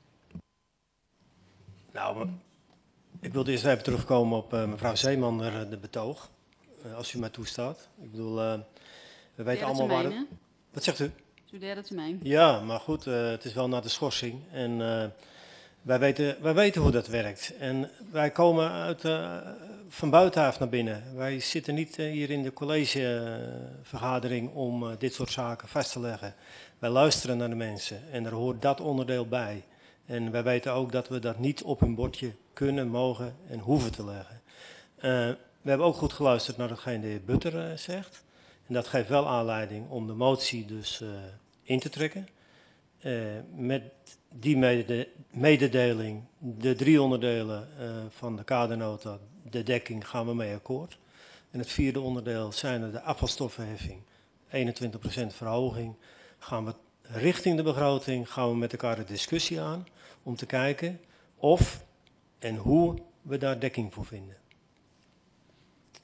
Nou, ik wilde eerst even terugkomen op uh, mevrouw Zeeman, de betoog. Uh, als u mij toestaat. Ik bedoel, uh, we weten allemaal waar het... Wat zegt u? Het is uw derde termijn. Ja, maar goed, uh, het is wel na de schorsing. En uh, wij, weten, wij weten hoe dat werkt. En wij komen uit... Uh, van buitenaf naar binnen. Wij zitten niet uh, hier in de collegevergadering uh, om uh, dit soort zaken vast te leggen. Wij luisteren naar de mensen en er hoort dat onderdeel bij. En wij weten ook dat we dat niet op hun bordje kunnen, mogen en hoeven te leggen. Uh, we hebben ook goed geluisterd naar hetgeen de heer Butter uh, zegt. En dat geeft wel aanleiding om de motie dus uh, in te trekken. Uh, met die mede mededeling, de drie onderdelen uh, van de kadernota, de dekking, gaan we mee akkoord. En het vierde onderdeel zijn de afvalstoffenheffing, eenentwintig procent verhoging. Gaan we richting de begroting, gaan we met elkaar de discussie aan om te kijken of en hoe we daar dekking voor vinden.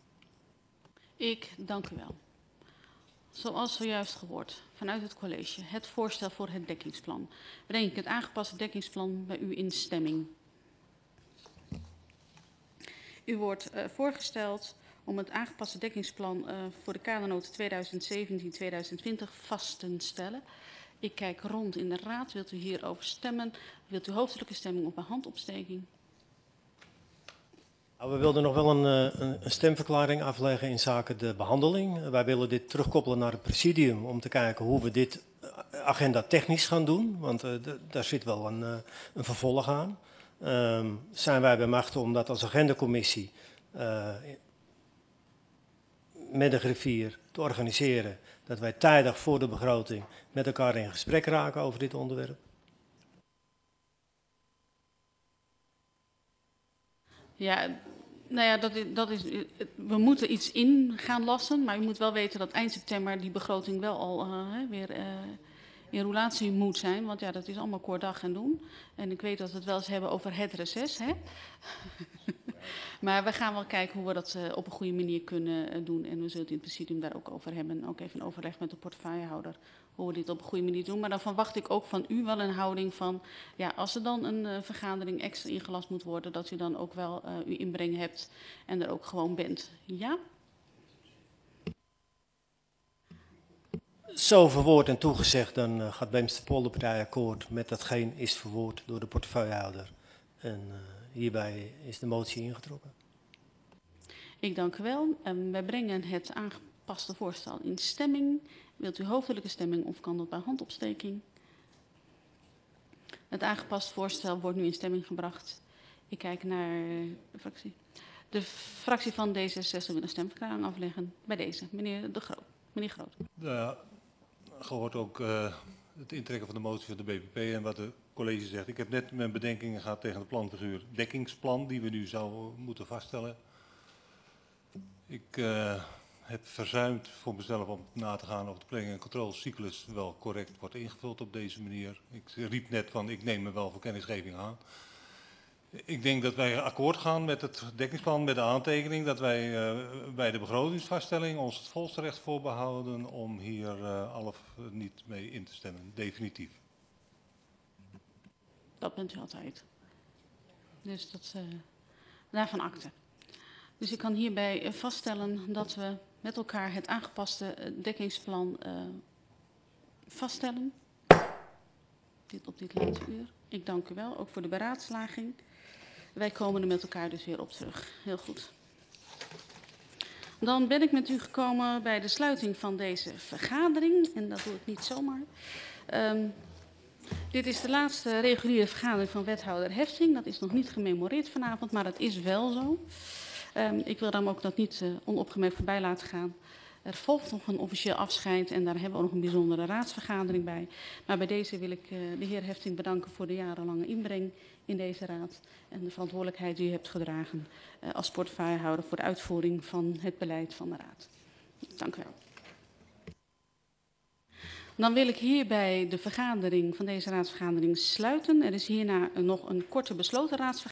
Ik dank u wel. Zoals zojuist gehoord vanuit het college, het voorstel voor het dekkingsplan. Breng ik het aangepaste dekkingsplan bij u in stemming. U wordt uh, voorgesteld om het aangepaste dekkingsplan uh, voor de kadernoten tweeduizend zeventien tot tweeduizend twintig vast te stellen. Ik kijk rond in de raad. Wilt u hierover stemmen? Wilt u hoofdelijke stemming op een handopsteking? Nou, we wilden nog wel een, een, een stemverklaring afleggen in zaken de behandeling. Wij willen dit terugkoppelen naar het presidium om te kijken hoe we dit agenda technisch gaan doen. Want uh, de, daar zit wel een, uh, een vervolg aan. Uh, zijn wij bij machten om dat als agendacommissie uh, met de griffier te organiseren. Dat wij tijdig voor de begroting met elkaar in gesprek raken over dit onderwerp. Ja, nou ja, dat is, dat is, we moeten iets in gaan lassen, maar u moet wel weten dat eind september die begroting wel al uh, weer uh, in roulatie moet zijn. Want ja, dat is allemaal koordag gaan doen. En ik weet dat we het wel eens hebben over het reces, hè. Maar we gaan wel kijken hoe we dat uh, op een goede manier kunnen uh, doen. En we zullen het in het presidium daar ook over hebben. Ook even een overleg met de portefeuillehouder hoe we dit op een goede manier doen. Maar dan verwacht ik ook van u wel een houding van, ja, als er dan een uh, vergadering extra ingelast moet worden, dat u dan ook wel uh, uw inbreng hebt en er ook gewoon bent. Ja? Zo verwoord en toegezegd, dan uh, gaat Beemster-Polderpartij akkoord met datgene is verwoord door de portefeuillehouder. En uh, hierbij is de motie ingetrokken. Ik dank u wel. Um, wij brengen het aangepaste voorstel in stemming. Wilt u hoofdelijke stemming of kan dat bij handopsteking? Het aangepaste voorstel wordt nu in stemming gebracht. Ik kijk naar de fractie. De fractie van D zesenzestig wil een stemverklaring afleggen. Bij deze, meneer De Groot. Meneer Groot. Ja, gehoord ook uh, het intrekken van de motie van de B P P en wat de college zegt. Ik heb net mijn bedenkingen gehad tegen het planfiguur dekkingsplan die we nu zouden moeten vaststellen. Ik uh, heb verzuimd voor mezelf om na te gaan of de planning- en controlecyclus wel correct wordt ingevuld op deze manier. Ik riep net van ik neem me wel voor kennisgeving aan. Ik denk dat wij akkoord gaan met het dekkingsplan met de aantekening dat wij uh, bij de begrotingsvaststelling ons het volste recht voorbehouden om hier uh, al of niet mee in te stemmen, definitief. Dat bent u altijd. Dus dat uh, daarvan akte. Dus ik kan hierbij vaststellen dat we met elkaar het aangepaste dekkingsplan uh, vaststellen. Dit op dit laatste uur. Ik dank u wel, ook voor de beraadslaging. Wij komen er met elkaar dus weer op terug. Heel goed. Dan ben ik met u gekomen bij de sluiting van deze vergadering. En dat doe ik niet zomaar. Um, dit is de laatste reguliere vergadering van wethouder Hefting. Dat is nog niet gememoreerd vanavond, maar dat is wel zo. Um, ik wil daarom ook dat niet uh, onopgemerkt voorbij laten gaan. Er volgt nog een officieel afscheid en daar hebben we ook nog een bijzondere raadsvergadering bij. Maar bij deze wil ik uh, de heer Hefting bedanken voor de jarenlange inbreng in deze raad. En de verantwoordelijkheid die u hebt gedragen uh, als portefeuillehouder voor de uitvoering van het beleid van de raad. Dank u wel. Dan wil ik hierbij de vergadering van deze raadsvergadering sluiten. Er is hierna nog een korte besloten raadsvergadering.